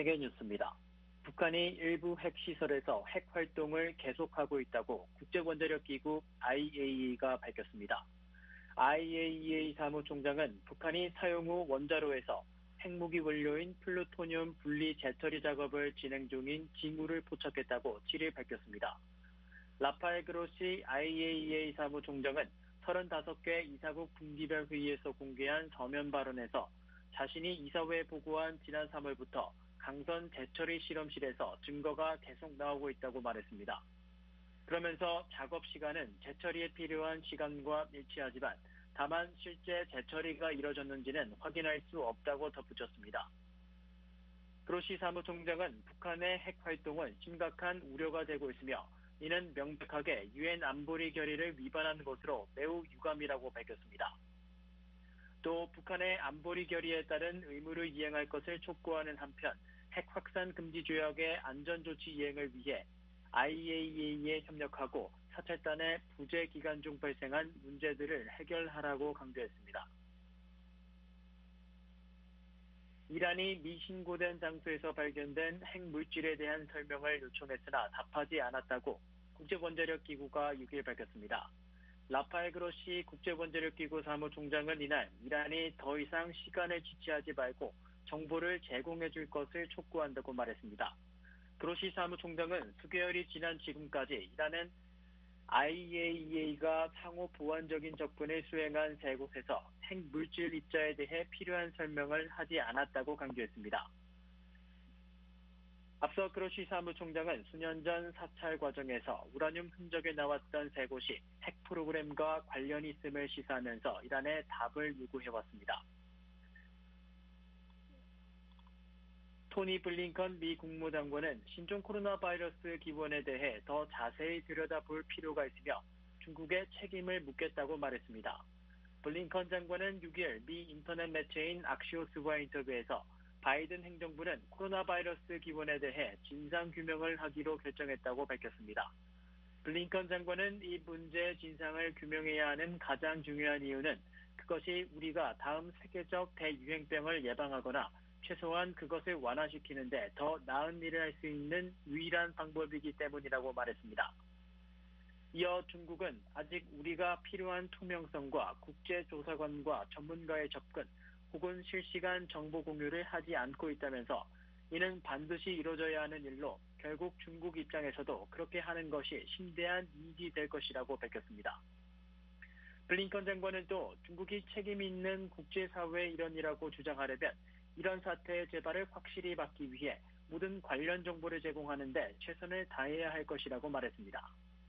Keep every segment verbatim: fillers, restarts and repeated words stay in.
세계뉴스입니다. 북한이 일부 핵시설에서 핵활동을 계속하고 있다고 국제원자력기구 아이에이이에이가 밝혔습니다. 아이에이이에이 사무총장은 북한이 사용 후 원자로에서 핵무기 원료인 플루토늄 분리 재처리 작업을 진행 중인 징후를 포착했다고 칠 일 밝혔습니다. 라파엘 그로시 아이에이이에이 사무총장은 서른다섯 개 이사국 분기별 회의에서 공개한 서면 발언에서 자신이 이사회에 보고한 지난 삼월부터 강선 재처리 실험실에서 증거가 계속 나오고 있다고 말했습니다. 그러면서 작업 시간은 재처리에 필요한 시간과 일치하지만 다만 실제 재처리가 이뤄졌는지는 확인할 수 없다고 덧붙였습니다. 그로시 사무총장은 북한의 핵활동은 심각한 우려가 되고 있으며 이는 명백하게 유엔 안보리 결의를 위반한 것으로 매우 유감이라고 밝혔습니다. 또 북한의 안보리 결의에 따른 의무를 이행할 것을 촉구하는 한편 핵 확산 금지 조약의 안전조치 이행을 위해 아이에이이에이에 협력하고 사찰단의 부재 기간 중 발생한 문제들을 해결하라고 강조했습니다. 이란이 미 신고된 장소에서 발견된 핵물질에 대한 설명을 요청했으나 답하지 않았다고 국제원자력기구가 육 일 밝혔습니다. 라파엘 그로시 국제원자력기구 사무총장은 이날 이란이 더 이상 시간을 지체하지 말고 정보를 제공해 줄 것을 촉구한다고 말했습니다. 그로시 사무총장은 수개월이 지난 지금까지 이란은 아이에이이에이가 상호 보완적인 접근을 수행한 세 곳에서 핵물질 입자에 대해 필요한 설명을 하지 않았다고 강조했습니다. 앞서 그로시 사무총장은 수년 전 사찰 과정에서 우라늄 흔적이 나왔던 세 곳이 핵 프로그램과 관련이 있음을 시사하면서 이란에 답을 요구해왔습니다. 토니 블링컨 미 국무장관은 신종 코로나 바이러스 기원에 대해 더 자세히 들여다볼 필요가 있으며 중국에 책임을 묻겠다고 말했습니다. 블링컨 장관은 육 일 미 인터넷 매체인 악시오스와 인터뷰에서 바이든 행정부는 코로나 바이러스 기원에 대해 진상규명을 하기로 결정했다고 밝혔습니다. 블링컨 장관은 이 문제의 진상을 규명해야 하는 가장 중요한 이유는 그것이 우리가 다음 세계적 대유행병을 예방하거나 최소한 그것을 완화시키는 데 더 나은 일을 할 수 있는 유일한 방법이기 때문이라고 말했습니다. 이어 중국은 아직 우리가 필요한 투명성과 국제조사관과 전문가의 접근 혹은 실시간 정보 공유를 하지 않고 있다면서 이는 반드시 이루어져야 하는 일로 결국 중국 입장에서도 그렇게 하는 것이 심대한 이익이 될 것이라고 밝혔습니다. 블링컨 장관은 또 중국이 책임 있는 국제사회의 일원이라고 주장하려면 이런 사태의 재발을 확실히 막기 위해 모든 관련 정보를 제공하는 데 최선을 다해야 할 것이라고 말했습니다.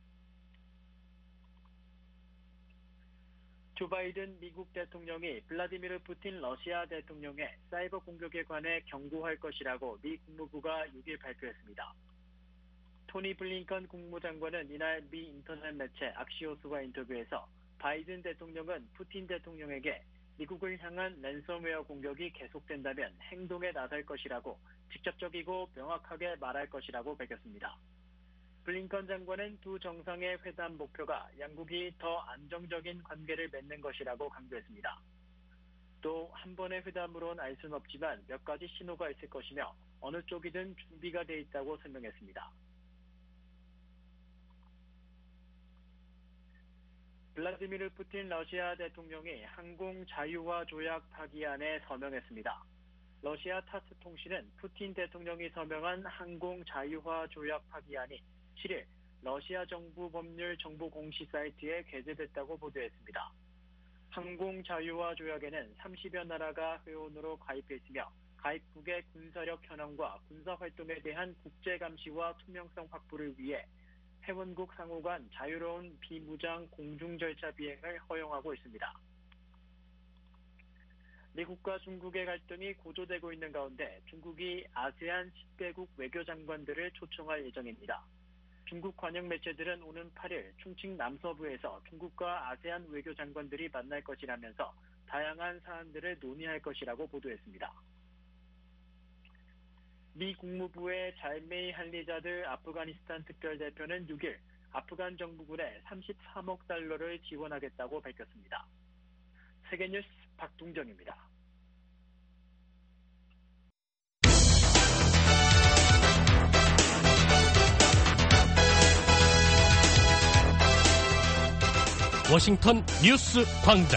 조 바이든 미국 대통령이 블라디미르 푸틴 러시아 대통령의 사이버 공격에 관해 경고할 것이라고 미 국무부가 육 일 발표했습니다. 토니 블링컨 국무장관은 이날 미 인터넷 매체 악시오스와 인터뷰에서 바이든 대통령은 푸틴 대통령에게 미국을 향한 랜섬웨어 공격이 계속된다면 행동에 나설 것이라고 직접적이고 명확하게 말할 것이라고 밝혔습니다. 블링컨 장관은 두 정상의 회담 목표가 양국이 더 안정적인 관계를 맺는 것이라고 강조했습니다. 또 한 번의 회담으론 알 수는 없지만 몇 가지 신호가 있을 것이며 어느 쪽이든 준비가 돼 있다고 설명했습니다. 블라디미르 푸틴 러시아 대통령이 항공 자유화 조약 파기안에 서명했습니다. 러시아 타스 통신은 푸틴 대통령이 서명한 항공 자유화 조약 파기안이 칠 일 러시아 정부 법률 정보 공시 사이트에 게재됐다고 보도했습니다. 항공 자유화 조약에는 삼십여 나라가 회원으로 가입해 있으며 가입국의 군사력 현황과 군사활동에 대한 국제감시와 투명성 확보를 위해 회원국 상호 간 자유로운 비무장 공중 절차 비행을 허용하고 있습니다. 미국과 중국의 갈등이 고조되고 있는 가운데 중국이 아세안 십 개국 외교장관들을 초청할 예정입니다. 중국 관영 매체들은 오는 팔 일 충칭 남서부에서 중국과 아세안 외교장관들이 만날 것이라면서 다양한 사안들을 논의할 것이라고 보도했습니다. 미 국무부의 잘메이 할리자드 아프가니스탄 특별대표는 육 일 아프간 정부군에 삼십삼억 달러를 지원하겠다고 밝혔습니다. 세계뉴스 박동정입니다. 워싱턴 뉴스 광장.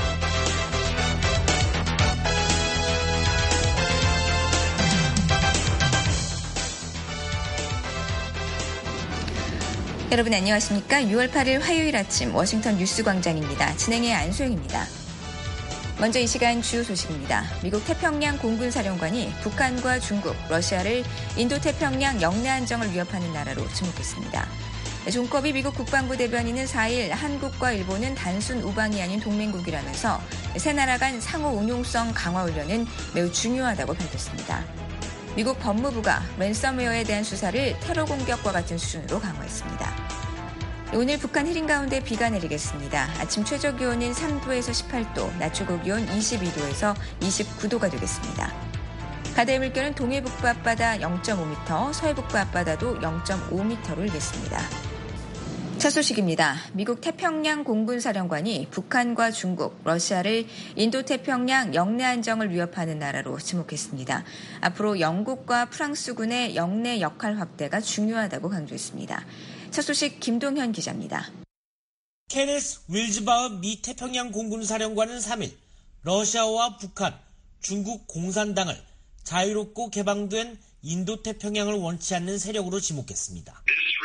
여러분 안녕하십니까? 유월 팔일 화요일 아침 워싱턴 뉴스 광장입니다. 진행의 안소영입니다. 먼저 이 시간 주요 소식입니다. 미국 태평양 공군사령관이 북한과 중국, 러시아를 인도태평양 영내 안정을 위협하는 나라로 지목했습니다. 존 커비 미국 국방부 대변인은 사일 한국과 일본은 단순 우방이 아닌 동맹국이라면서 세 나라 간 상호 응용성 강화 훈련은 매우 중요하다고 밝혔습니다. 미국 법무부가 랜섬웨어에 대한 수사를 테러 공격과 같은 수준으로 강화했습니다. 오늘 북한 흐린 가운데 비가 내리겠습니다. 아침 최저 기온은 삼도에서 십팔도, 낮 최고 기온 이십이도에서 이십구도가 되겠습니다. 바다의 물결은 동해북부 앞바다 영점오 미터, 서해북부 앞바다도 영점오 미터로 일겠습니다. 첫 소식입니다. 미국 태평양 공군사령관이 북한과 중국, 러시아를 인도태평양 영내 안정을 위협하는 나라로 지목했습니다. 앞으로 영국과 프랑스군의 영내 역할 확대가 중요하다고 강조했습니다. 첫 소식 김동현 기자입니다. 케네스 윌즈바흐 미 태평양 공군사령관은 삼일 러시아와 북한, 중국 공산당을 자유롭고 개방된 인도태평양을 원치 않는 세력으로 지목했습니다.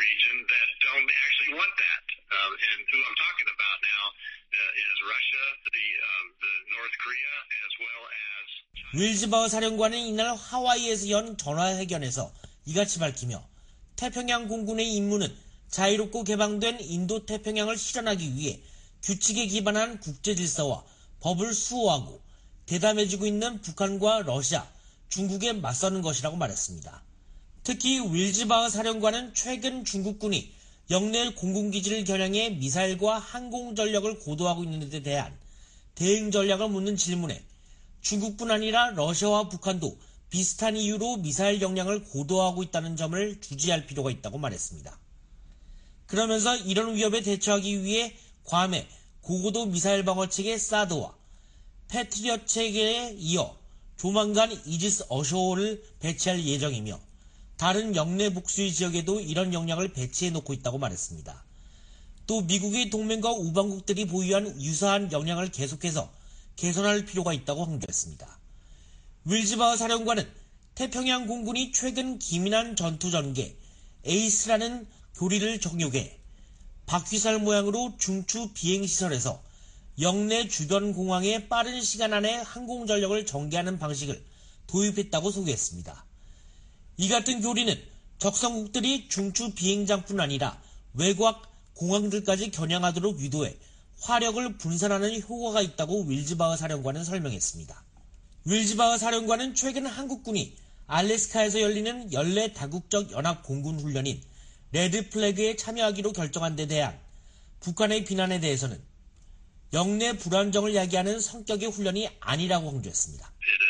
윌즈바흐 사령관은 이날 하와이에서 연 전화회견에서 이같이 밝히며 태평양 공군의 임무는 자유롭고 개방된 인도태평양을 실현하기 위해 규칙에 기반한 국제질서와 법을 수호하고 대담해지고 있는 북한과 러시아, 중국에 맞서는 것이라고 말했습니다. 특히 윌즈바흐 사령관은 최근 중국군이 영내 공군기지를 겨냥해 미사일과 항공전력을 고도하고 있는 데 대한 대응 전략을 묻는 질문에 중국뿐 아니라 러시아와 북한도 비슷한 이유로 미사일 역량을 고도화하고 있다는 점을 주지할 필요가 있다고 말했습니다. 그러면서 이런 위협에 대처하기 위해 괌에 고고도 미사일 방어 체계 사드와 패트리엇 체계에 이어 조만간 이지스 어쇼를 배치할 예정이며 다른 영내 복수의 지역에도 이런 역량을 배치해 놓고 있다고 말했습니다. 또 미국의 동맹과 우방국들이 보유한 유사한 역량을 계속해서 개선할 필요가 있다고 강조했습니다. 윌즈바흐 사령관은 태평양 공군이 최근 기민한 전투 전개 에이스라는 교리를 적용해 바퀴살 모양으로 중추 비행시설에서 영내 주변 공항에 빠른 시간 안에 항공전력을 전개하는 방식을 도입했다고 소개했습니다. 이 같은 교리는 적성국들이 중추 비행장뿐 아니라 외곽 공항들까지 겨냥하도록 유도해 화력을 분산하는 효과가 있다고 윌즈바흐 사령관은 설명했습니다. 윌즈바흐 사령관은 최근 한국군이 알래스카에서 열리는 연례 다국적 연합 공군 훈련인 레드 플래그에 참여하기로 결정한 데 대한 북한의 비난에 대해서는 영내 불안정을 야기하는 성격의 훈련이 아니라고 강조했습니다.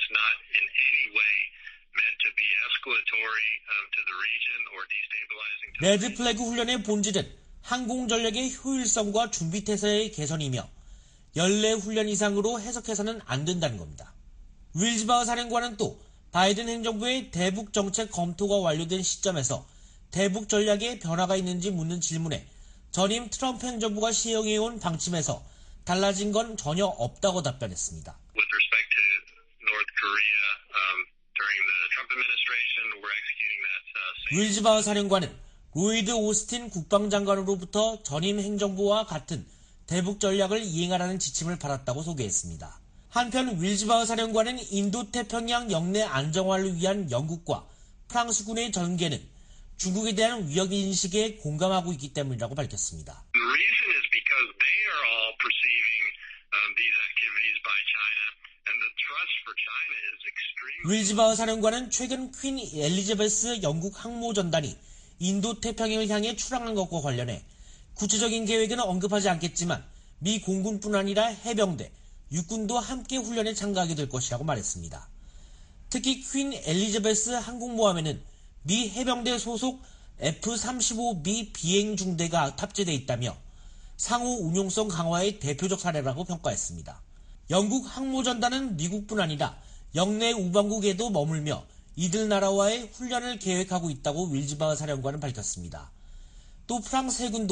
레드 플래그 훈련의 본질은 항공전력의 효율성과 준비태세의 개선이며 연례 훈련 이상으로 해석해서는 안 된다는 겁니다. 윌즈바흐 사령관은 또 바이든 행정부의 대북 정책 검토가 완료된 시점에서 대북 전략에 변화가 있는지 묻는 질문에 전임 트럼프 행정부가 시행해온 방침에서 달라진 건 전혀 없다고 답변했습니다. 윌즈바흐 사령관은 로이드 오스틴 국방장관으로부터 전임 행정부와 같은 대북 전략을 이행하라는 지침을 받았다고 소개했습니다. 한편 윌즈바흐 사령관은 인도태평양 영내 안정화를 위한 영국과 프랑스군의 전개는 중국에 대한 위협인식에 공감하고 있기 때문이라고 밝혔습니다. 윌즈바흐 사령관은 최근 퀸 엘리자베스 영국 항모전단이 인도태평양을 향해 출항한 것과 관련해 구체적인 계획은 언급하지 않겠지만 미 공군뿐 아니라 해병대, 육군도 함께 훈련에 참가하게 될 것이라고 말했습니다. 특히 퀸 엘리자베스 항공모함에는 미 해병대 소속 에프 삼십오 비 비행중대가 탑재되어 있다며 상호 운용성 강화의 대표적 사례라고 평가했습니다. 영국 항모전단은 미국뿐 아니라 영내 우방국에도 머물며 이들 나라와의 훈련을 계획하고 있다고 윌즈바흐 사령관은 밝혔습니다. 또 프랑스 해군도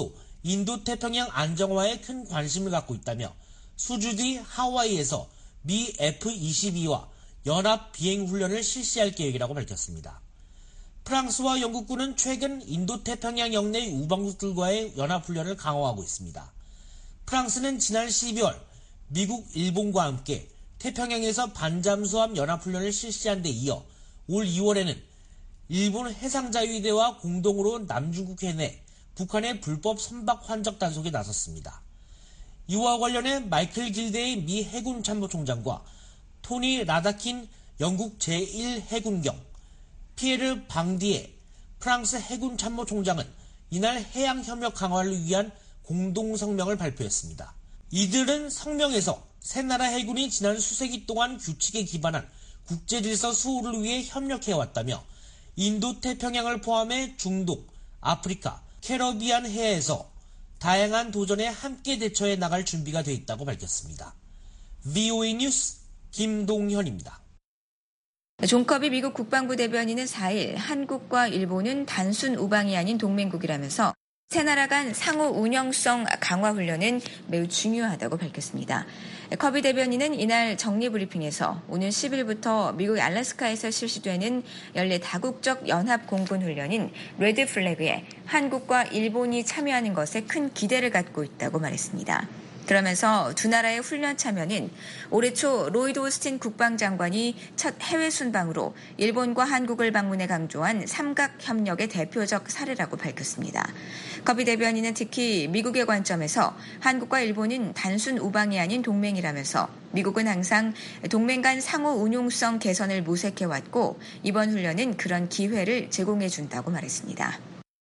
인도태평양 안정화에 큰 관심을 갖고 있다며 수주 뒤 하와이에서 미 에프 이십이와 연합 비행훈련을 실시할 계획이라고 밝혔습니다. 프랑스와 영국군은 최근 인도태평양 영내 우방국들과의 연합훈련을 강화하고 있습니다. 프랑스는 지난 십이월 미국, 일본과 함께 태평양에서 반잠수함 연합훈련을 실시한 데 이어 올 이월에는 일본 해상자위대와 공동으로 남중국 해내 북한의 불법 선박 환적 단속에 나섰습니다. 이와 관련해 마이클 길데이 미 해군 참모총장과 토니 라다킨 영국 제일 해군경, 피에르 방디에 프랑스 해군 참모총장은 이날 해양협력 강화를 위한 공동성명을 발표했습니다. 이들은 성명에서 세 나라 해군이 지난 수세기 동안 규칙에 기반한 국제질서 수호를 위해 협력해왔다며 인도태평양을 포함해 중동, 아프리카, 캐러비안 해에서 다양한 도전에 함께 대처해 나갈 준비가 돼 있다고 밝혔습니다. 브이오에이 뉴스 김동현입니다. 존 커비 미국 국방부 대변인은 사일 한국과 일본은 단순 우방이 아닌 동맹국이라면서 세 나라 간 상호 운영성 강화 훈련은 매우 중요하다고 밝혔습니다. 커비 대변인은 이날 정례 브리핑에서 오는 십일부터 미국 알래스카에서 실시되는 연례 다국적 연합 공군 훈련인 레드 플래그에 한국과 일본이 참여하는 것에 큰 기대를 갖고 있다고 말했습니다. 그러면서 두 나라의 훈련 참여는 올해 초 로이드 오스틴 국방장관이 첫 해외 순방으로 일본과 한국을 방문해 강조한 삼각협력의 대표적 사례라고 밝혔습니다. 커비 대변인은 특히 미국의 관점에서 한국과 일본은 단순 우방이 아닌 동맹이라면서 미국은 항상 동맹 간 상호 운용성 개선을 모색해왔고 이번 훈련은 그런 기회를 제공해준다고 말했습니다.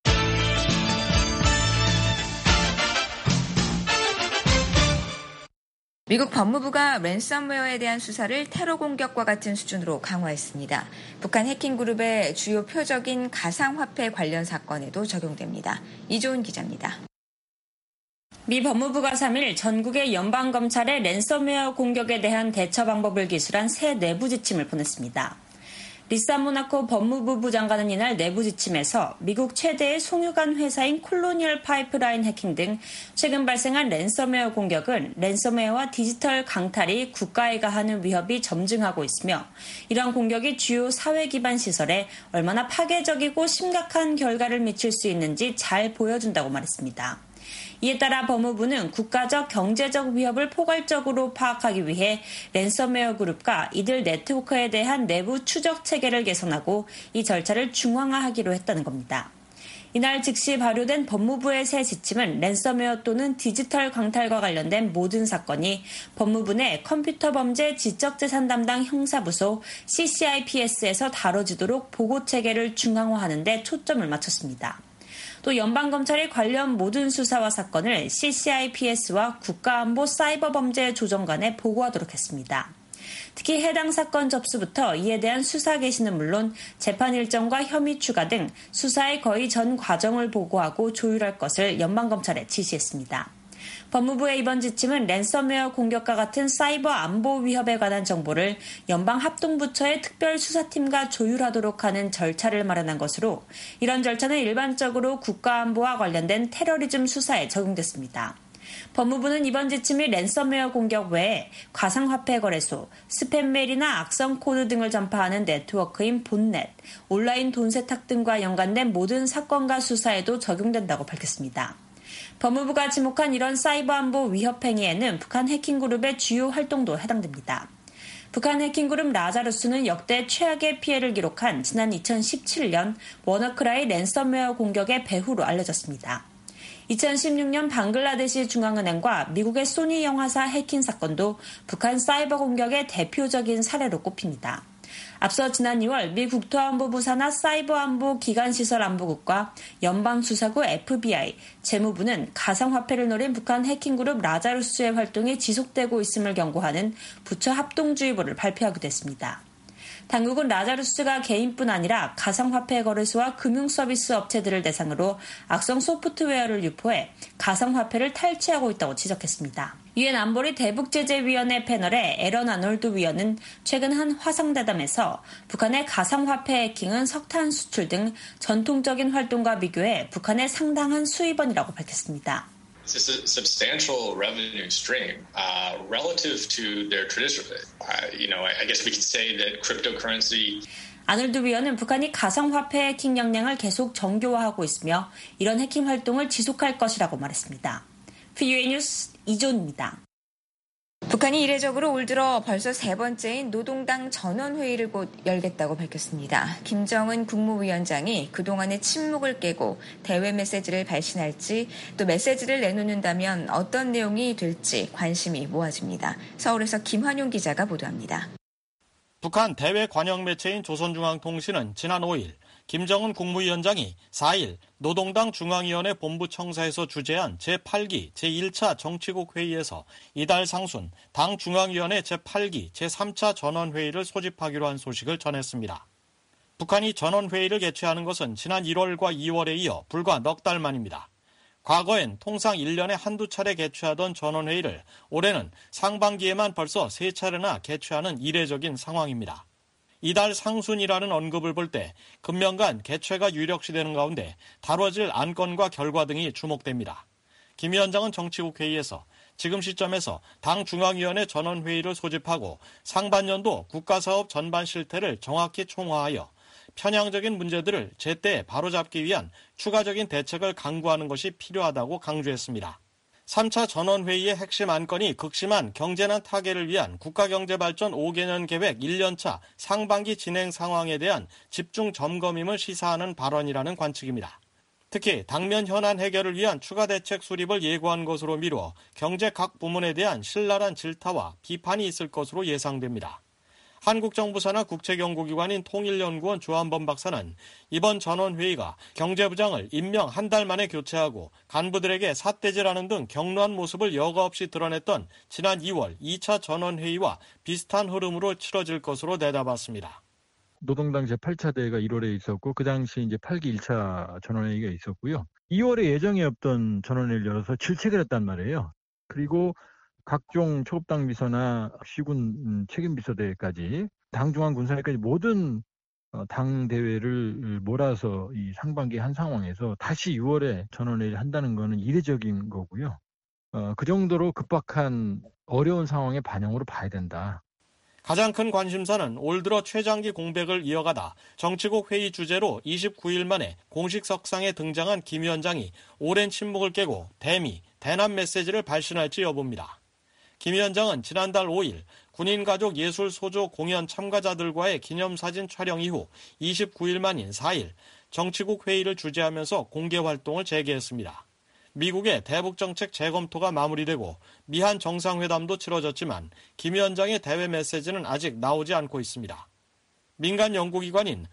미국 법무부가 랜섬웨어에 대한 수사를 테러 공격과 같은 수준으로 강화했습니다. 북한 해킹 그룹의 주요 표적인 가상화폐 관련 사건에도 적용됩니다. 이조은 기자입니다. 미 법무부가 삼일 전국의 연방검찰에 랜섬웨어 공격에 대한 대처 방법을 기술한 새 내부 지침을 보냈습니다. 리사 모나코 법무부 부장관은 이날 내부 지침에서 미국 최대의 송유관 회사인 콜로니얼 파이프라인 해킹 등 최근 발생한 랜섬웨어 공격은 랜섬웨어와 디지털 강탈이 국가에 가하는 위협이 점증하고 있으며 이러한 공격이 주요 사회 기반 시설에 얼마나 파괴적이고 심각한 결과를 미칠 수 있는지 잘 보여준다고 말했습니다. 이에 따라 법무부는 국가적 경제적 위협을 포괄적으로 파악하기 위해 랜섬웨어 그룹과 이들 네트워크에 대한 내부 추적 체계를 개선하고 이 절차를 중앙화하기로 했다는 겁니다. 이날 즉시 발효된 법무부의 새 지침은 랜섬웨어 또는 디지털 강탈과 관련된 모든 사건이 법무부 내 컴퓨터 범죄 지적재산 담당 형사부소 씨씨아이피에스에서 다뤄지도록 보고 체계를 중앙화하는 데 초점을 맞췄습니다. 또 연방검찰이 관련 모든 수사와 사건을 씨씨아이피에스와 국가안보 사이버범죄조정관에 보고하도록 했습니다. 특히 해당 사건 접수부터 이에 대한 수사 개시는 물론 재판 일정과 혐의 추가 등 수사의 거의 전 과정을 보고하고 조율할 것을 연방검찰에 지시했습니다. 법무부의 이번 지침은 랜섬웨어 공격과 같은 사이버 안보 위협에 관한 정보를 연방합동부처의 특별수사팀과 조율하도록 하는 절차를 마련한 것으로 이런 절차는 일반적으로 국가안보와 관련된 테러리즘 수사에 적용됐습니다. 법무부는 이번 지침이 랜섬웨어 공격 외에 가상화폐 거래소, 스팸메일이나 악성 코드 등을 전파하는 네트워크인 본넷, 온라인 돈 세탁 등과 연관된 모든 사건과 수사에도 적용된다고 밝혔습니다. 법무부가 지목한 이런 사이버 안보 위협 행위에는 북한 해킹그룹의 주요 활동도 해당됩니다. 북한 해킹그룹 라자루스는 역대 최악의 피해를 기록한 지난 이천십칠 년 워너크라이 랜섬웨어 공격의 배후로 알려졌습니다. 이천십육 년 방글라데시 중앙은행과 미국의 소니 영화사 해킹 사건도 북한 사이버 공격의 대표적인 사례로 꼽힙니다. 앞서 지난 이월 미 국토안보부 산하 사이버안보 기간시설안보국과 연방수사국 에프비아이, 재무부는 가상화폐를 노린 북한 해킹그룹 라자루스의 활동이 지속되고 있음을 경고하는 부처 합동주의보를 발표하기도 했습니다. 당국은 라자루스가 개인뿐 아니라 가상화폐 거래소와 금융서비스 업체들을 대상으로 악성 소프트웨어를 유포해 가상화폐를 탈취하고 있다고 지적했습니다. 유엔 안보리 대북제재위원회 패널의 에런 아놀드 위원은 최근 한 화상대담에서 북한의 가상화폐 해킹은 석탄 수출 등 전통적인 활동과 비교해 북한의 상당한 수입원이라고 밝혔습니다. It's a substantial revenue stream uh, relative to their traditional. Uh, you know, I guess we could say that cryptocurrency. 아놀드 위원은 북한이 가상화폐 해킹 역량을 계속 정교화하고 있으며 이런 해킹 활동을 지속할 것이라고 말했습니다. 피유에이 뉴스 이존입니다. 북한이 이례적으로 올 들어 벌써 세 번째인 노동당 전원회의를 곧 열겠다고 밝혔습니다. 김정은 국무위원장이 그동안의 침묵을 깨고 대외 메시지를 발신할지 또 메시지를 내놓는다면 어떤 내용이 될지 관심이 모아집니다. 서울에서 김환용 기자가 보도합니다. 북한 대외 관영 매체인 조선중앙통신은 지난 오일 김정은 국무위원장이 사일 노동당 중앙위원회 본부 청사에서 주재한 제팔 기 제일 차 정치국 회의에서 이달 상순 당 중앙위원회 제팔 기 제삼 차 전원회의를 소집하기로 한 소식을 전했습니다. 북한이 전원회의를 개최하는 것은 지난 일월과 이월에 이어 불과 넉 달 만입니다. 과거엔 통상 일 년에 한두 차례 개최하던 전원회의를 올해는 상반기에만 벌써 세 차례나 개최하는 이례적인 상황입니다. 이달 상순이라는 언급을 볼 때 금년간 개최가 유력시되는 가운데 다뤄질 안건과 결과 등이 주목됩니다. 김 위원장은 정치국 회의에서 지금 시점에서 당 중앙위원회 전원회의를 소집하고 상반년도 국가사업 전반 실태를 정확히 총화하여 편향적인 문제들을 제때 바로잡기 위한 추가적인 대책을 강구하는 것이 필요하다고 강조했습니다. 삼 차 전원회의의 핵심 안건이 극심한 경제난 타개를 위한 국가경제발전 오 개년 계획 일 년 차 상반기 진행 상황에 대한 집중 점검임을 시사하는 발언이라는 관측입니다. 특히 당면 현안 해결을 위한 추가 대책 수립을 예고한 것으로 미루어 경제 각 부문에 대한 신랄한 질타와 비판이 있을 것으로 예상됩니다. 한국정부 산하 국책연구기관인 통일연구원 조한범 박사는 이번 전원회의가 경제부장을 임명 한 달 만에 교체하고 간부들에게 삿대질하는 등 격노한 모습을 여과 없이 드러냈던 지난 이월 이 차 전원회의와 비슷한 흐름으로 치러질 것으로 내다봤습니다. 노동당 제팔 차 대회가 일월에 있었고 그 당시 이제 팔 기 일 차 전원회의가 있었고요. 이월에 예정이 없던 전원회의를 열어서 질책을 했단 말이에요. 그리고 각종 초급당 비서나 시군 책임비서대회까지 당중앙 군사회까지 모든 당 대회를 몰아서 이 상반기에 한 상황에서 다시 유월에 전원회의를 한다는 것은 이례적인 거고요. 어, 그 정도로 급박한 어려운 상황의 반영으로 봐야 된다. 가장 큰 관심사는 올 들어 최장기 공백을 이어가다 정치국 회의 주제로 이십구 일 만에 공식 석상에 등장한 김 위원장이 오랜 침묵을 깨고 대미, 대남 메시지를 발신할지 여부입니다. 김 위원장은 지난달 오 일 군인가족 예술소조 공연 참가자들과의 기념사진 촬영 이후 이십구 일 만인 사 일 정치국 회의를 주재하면서 공개활동을 재개했습니다. 미국의 대북정책 재검토가 마무리되고 미한 정상회담도 치러졌지만 김 위원장의 대외 메시지는 아직 나오지 않고 있습니다. 민간 연구기관인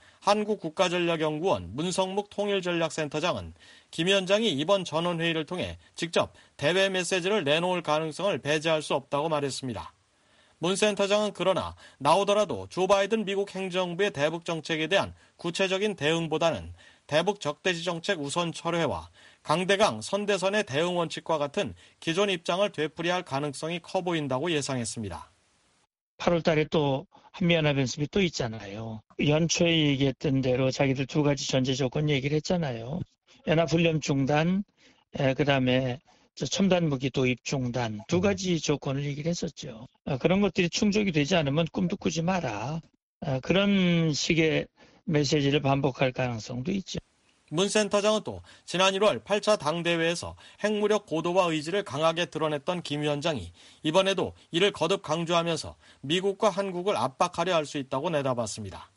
한국국가전략연구원 문성묵 통일전략센터장은 김 위원장이 이번 전원회의를 통해 직접 대외 메시지를 내놓을 가능성을 배제할 수 없다고 말했습니다. 문 센터장은 그러나 나오더라도 조 바이든 미국 행정부의 대북 정책에 대한 구체적인 대응보다는 대북 적대시 정책 우선 철회와 강대강 선대선의 대응 원칙과 같은 기존 입장을 되풀이할 가능성이 커 보인다고 예상했습니다. 팔월 달에 또 한미연합연습이 또 있잖아요. 연초에 얘기했던 대로 자기들 두 가지 전제 조건 얘기를 했잖아요. 연합훈련 중단, 그 다음에 첨단 무기 도입 중단 두 가지 조건을 얘기를 했었죠. 그런 것들이 충족이 되지 않으면 꿈도 꾸지 마라. 그런 식의 메시지를 반복할 가능성도 있죠. 문 센터장은 또 지난 일월 팔 차 당대회에서 핵무력 고도화 의지를 강하게 드러냈던 김 위원장이 이번에도 이를 거듭 강조하면서 미국과 한국을 압박하려 할 수 있다고 내다봤습니다.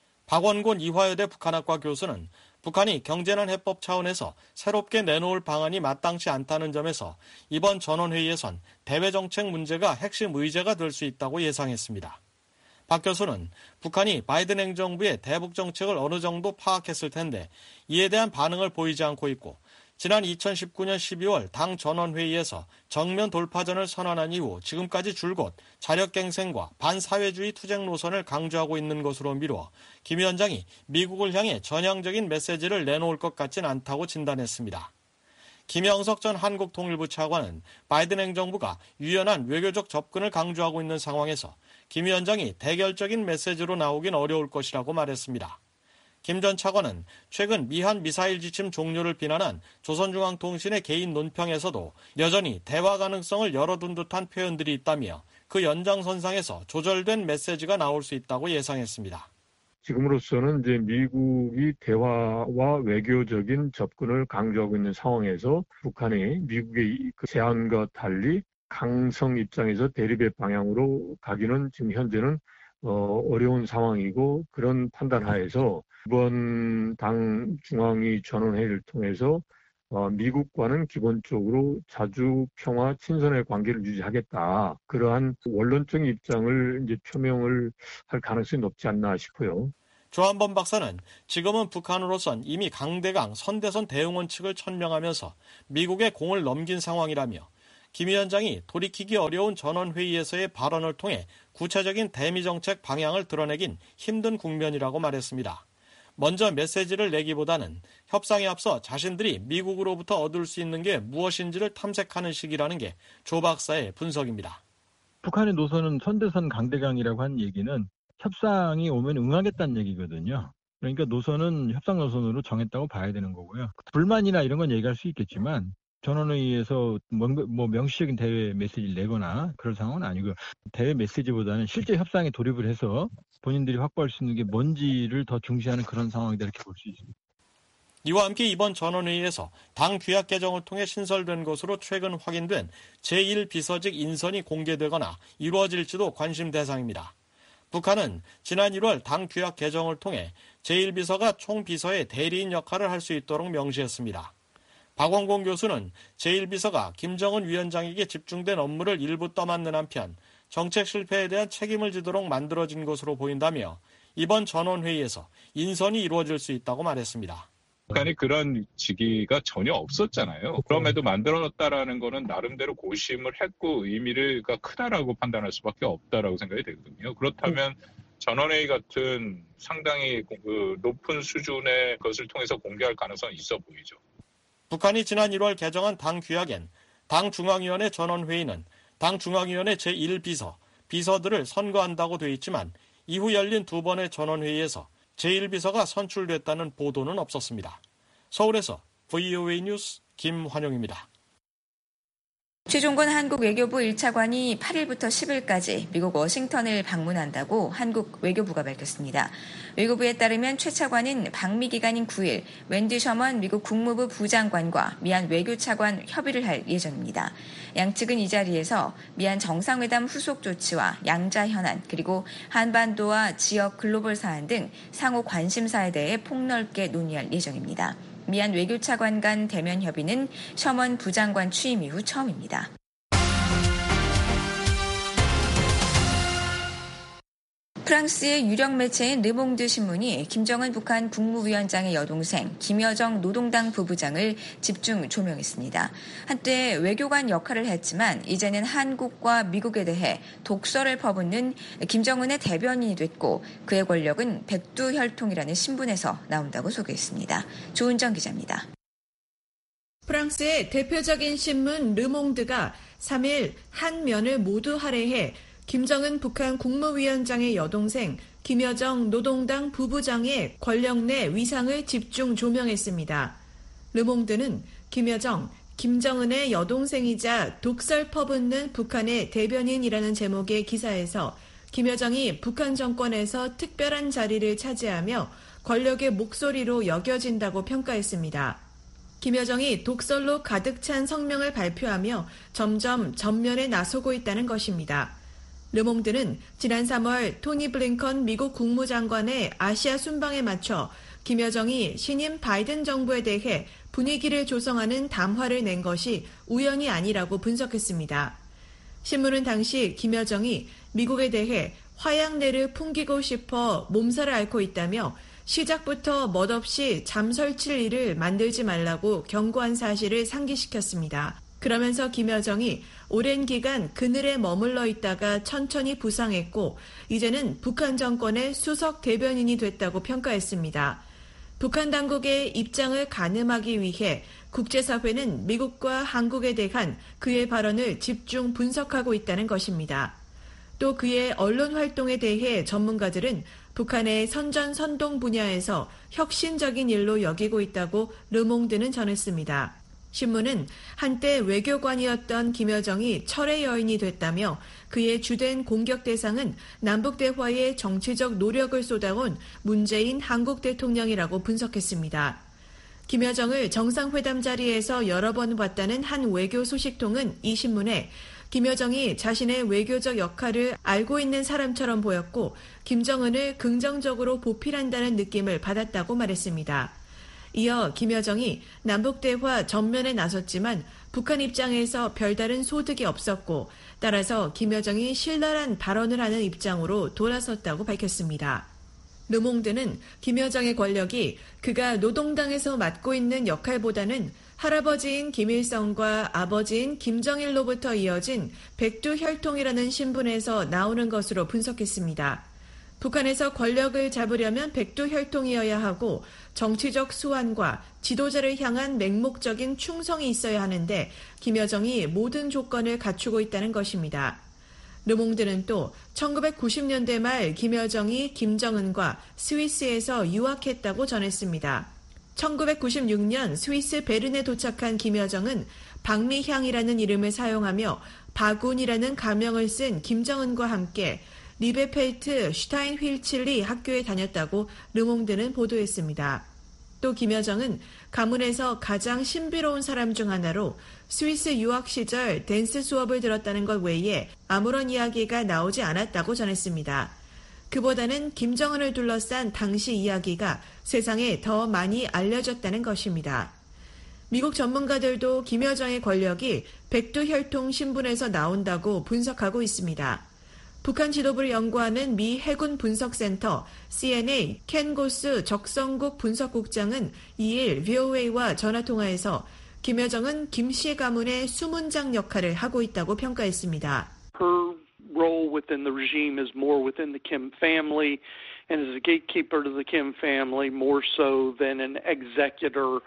박원곤 이화여대 북한학과 교수는 북한이 경제난 해법 차원에서 새롭게 내놓을 방안이 마땅치 않다는 점에서 이번 전원회의에선 대외정책 문제가 핵심 의제가 될 수 있다고 예상했습니다. 박 교수는 북한이 바이든 행정부의 대북 정책을 어느 정도 파악했을 텐데 이에 대한 반응을 보이지 않고 있고 지난 이천십구 년 십이월 당 전원회의에서 정면 돌파전을 선언한 이후 지금까지 줄곧 자력갱생과 반사회주의 투쟁 노선을 강조하고 있는 것으로 미루어 김 위원장이 미국을 향해 전향적인 메시지를 내놓을 것 같진 않다고 진단했습니다. 김영석 전 한국통일부 차관은 바이든 행정부가 유연한 외교적 접근을 강조하고 있는 상황에서 김 위원장이 대결적인 메시지로 나오긴 어려울 것이라고 말했습니다. 김 전 차관은 최근 미한 미사일 지침 종료를 비난한 조선중앙통신의 개인 논평에서도 여전히 대화 가능성을 열어둔 듯한 표현들이 있다며 그 연장선상에서 조절된 메시지가 나올 수 있다고 예상했습니다. 지금으로서는 이제 미국이 대화와 외교적인 접근을 강조하고 있는 상황에서 북한이 미국의 제안과 달리 강성 입장에서 대립의 방향으로 가기는 지금 현재는 어, 어려운 상황이고, 그런 판단하에서 이번 당 중앙위 전원회의를 통해서 어, 미국과는 기본적으로 자주 평화 친선의 관계를 유지하겠다. 그러한 원론적인 입장을 이제 표명을 할 가능성이 높지 않나 싶어요. 조한범 박사는 지금은 북한으로선 이미 강대강 선대선 대응원 측을 천명하면서 미국의 공을 넘긴 상황이라며 김 위원장이 돌이키기 어려운 전원회의에서의 발언을 통해 구체적인 대미정책 방향을 드러내긴 힘든 국면이라고 말했습니다. 먼저 메시지를 내기보다는 협상에 앞서 자신들이 미국으로부터 얻을 수 있는 게 무엇인지를 탐색하는 시기라는 게 조 박사의 분석입니다. 북한의 노선은 선대선 강대강이라고 한 얘기는 협상이 오면 응하겠다는 얘기거든요. 그러니까 노선은 협상 노선으로 정했다고 봐야 되는 거고요. 불만이나 이런 건 얘기할 수 있겠지만 전원회의에서 뭐 명시적인 대외 메시지를 내거나 그럴 상황은 아니고, 대외 메시지보다는 실제 협상에 돌입을 해서 본인들이 확보할 수 있는 게 뭔지를 더 중시하는 그런 상황이다, 이렇게 볼 수 있습니다. 이와 함께 이번 전원회의에서 당 규약 개정을 통해 신설된 것으로 최근 확인된 제일 비서직 인선이 공개되거나 이루어질지도 관심 대상입니다. 북한은 지난 일월 당 규약 개정을 통해 제일 비서가 총비서의 대리인 역할을 할 수 있도록 명시했습니다. 박원공 교수는 제일 비서가 김정은 위원장에게 집중된 업무를 일부 떠맡는 한편 정책 실패에 대한 책임을 지도록 만들어진 것으로 보인다며 이번 전원회의에서 인선이 이루어질 수 있다고 말했습니다. 북한이 그런 직위가 전혀 없었잖아요. 그럼에도 만들어놨다라는 거는 나름대로 고심을 했고 의미가 크다라고 판단할 수밖에 없다라고 생각이 되거든요. 그렇다면 전원회의 같은 상당히 그 높은 수준의 것을 통해서 공개할 가능성이 있어 보이죠. 북한이 지난 일월 개정한 당 규약엔 당 중앙위원회 전원회의는 당 중앙위원회 제일 비서, 비서들을 선거한다고 돼 있지만 이후 열린 두 번의 전원회의에서 제일 비서가 선출됐다는 보도는 없었습니다. 서울에서 브이오에이 뉴스 김환영입니다. 최종건 한국 외교부 일 차관이 팔 일부터 십 일까지 미국 워싱턴을 방문한다고 한국 외교부가 밝혔습니다. 외교부에 따르면 최 차관은 방미 기간인 구 일 웬디 셔먼 미국 국무부 부장관과 미얀 외교차관 협의를 할 예정입니다. 양측은 이 자리에서 미얀 정상회담 후속 조치와 양자 현안, 그리고 한반도와 지역 글로벌 사안 등 상호 관심사에 대해 폭넓게 논의할 예정입니다. 미얀 외교차관 간 대면 협의는 셔먼 부장관 취임 이후 처음입니다. 프랑스의 유력 매체인 르몽드 신문이 김정은 북한 국무위원장의 여동생 김여정 노동당 부부장을 집중 조명했습니다. 한때 외교관 역할을 했지만 이제는 한국과 미국에 대해 독설을 퍼붓는 김정은의 대변인이 됐고, 그의 권력은 백두혈통이라는 신문에서 나온다고 소개했습니다. 조은정 기자입니다. 프랑스의 대표적인 신문 르몽드가 삼 일 한 면을 모두 할애해 김정은 북한 국무위원장의 여동생 김여정 노동당 부부장의 권력 내 위상을 집중 조명했습니다. 르몽드는 김여정, 김정은의 여동생이자 독설 퍼붓는 북한의 대변인이라는 제목의 기사에서 김여정이 북한 정권에서 특별한 자리를 차지하며 권력의 목소리로 여겨진다고 평가했습니다. 김여정이 독설로 가득 찬 성명을 발표하며 점점 전면에 나서고 있다는 것입니다. 르몽드는 지난 삼월 토니 블링컨 미국 국무장관의 아시아 순방에 맞춰 김여정이 신임 바이든 정부에 대해 분위기를 조성하는 담화를 낸 것이 우연이 아니라고 분석했습니다. 신문은 당시 김여정이 미국에 대해 화약내를 풍기고 싶어 몸살을 앓고 있다며 시작부터 멋없이 잠 설칠 일을 만들지 말라고 경고한 사실을 상기시켰습니다. 그러면서 김여정이 오랜 기간 그늘에 머물러 있다가 천천히 부상했고 이제는 북한 정권의 수석 대변인이 됐다고 평가했습니다. 북한 당국의 입장을 가늠하기 위해 국제사회는 미국과 한국에 대한 그의 발언을 집중 분석하고 있다는 것입니다. 또 그의 언론 활동에 대해 전문가들은 북한의 선전선동 분야에서 혁신적인 일로 여기고 있다고 르몽드는 전했습니다. 신문은 한때 외교관이었던 김여정이 철의 여인이 됐다며 그의 주된 공격 대상은 남북대화에 정치적 노력을 쏟아온 문재인 한국 대통령이라고 분석했습니다. 김여정을 정상회담 자리에서 여러 번 봤다는 한 외교 소식통은 이 신문에 김여정이 자신의 외교적 역할을 알고 있는 사람처럼 보였고 김정은을 긍정적으로 보필한다는 느낌을 받았다고 말했습니다. 이어 김여정이 남북대화 전면에 나섰지만 북한 입장에서 별다른 소득이 없었고 따라서 김여정이 신랄한 발언을 하는 입장으로 돌아섰다고 밝혔습니다. 르몽드는 김여정의 권력이 그가 노동당에서 맡고 있는 역할보다는 할아버지인 김일성과 아버지인 김정일로부터 이어진 백두혈통이라는 신분에서 나오는 것으로 분석했습니다. 북한에서 권력을 잡으려면 백두혈통이어야 하고 정치적 수완과 지도자를 향한 맹목적인 충성이 있어야 하는데 김여정이 모든 조건을 갖추고 있다는 것입니다. 르몽드는 또 천구백구십 년대 말 김여정이 김정은과 스위스에서 유학했다고 전했습니다. 천구백구십육 년 스위스 베른에 도착한 김여정은 박미향이라는 이름을 사용하며 바군이라는 가명을 쓴 김정은과 함께 리베펠트 슈타인휠칠리 학교에 다녔다고 르몽드는 보도했습니다. 또 김여정은 가문에서 가장 신비로운 사람 중 하나로 스위스 유학 시절 댄스 수업을 들었다는 것 외에 아무런 이야기가 나오지 않았다고 전했습니다. 그보다는 김정은을 둘러싼 당시 이야기가 세상에 더 많이 알려졌다는 것입니다. 미국 전문가들도 김여정의 권력이 백두혈통 신분에서 나온다고 분석하고 있습니다. 북한 지도부를 연구하는 미 해군 분석센터 씨엔에이 켄 고스 적성국 분석국장은 이일 브이오에이와 전화통화에서 김여정은 김씨 가문의 수문장 역할을 하고 있다고 평가했습니다. Her role within the regime is more within the Kim family and as a gatekeeper to the Kim family more so than an executor.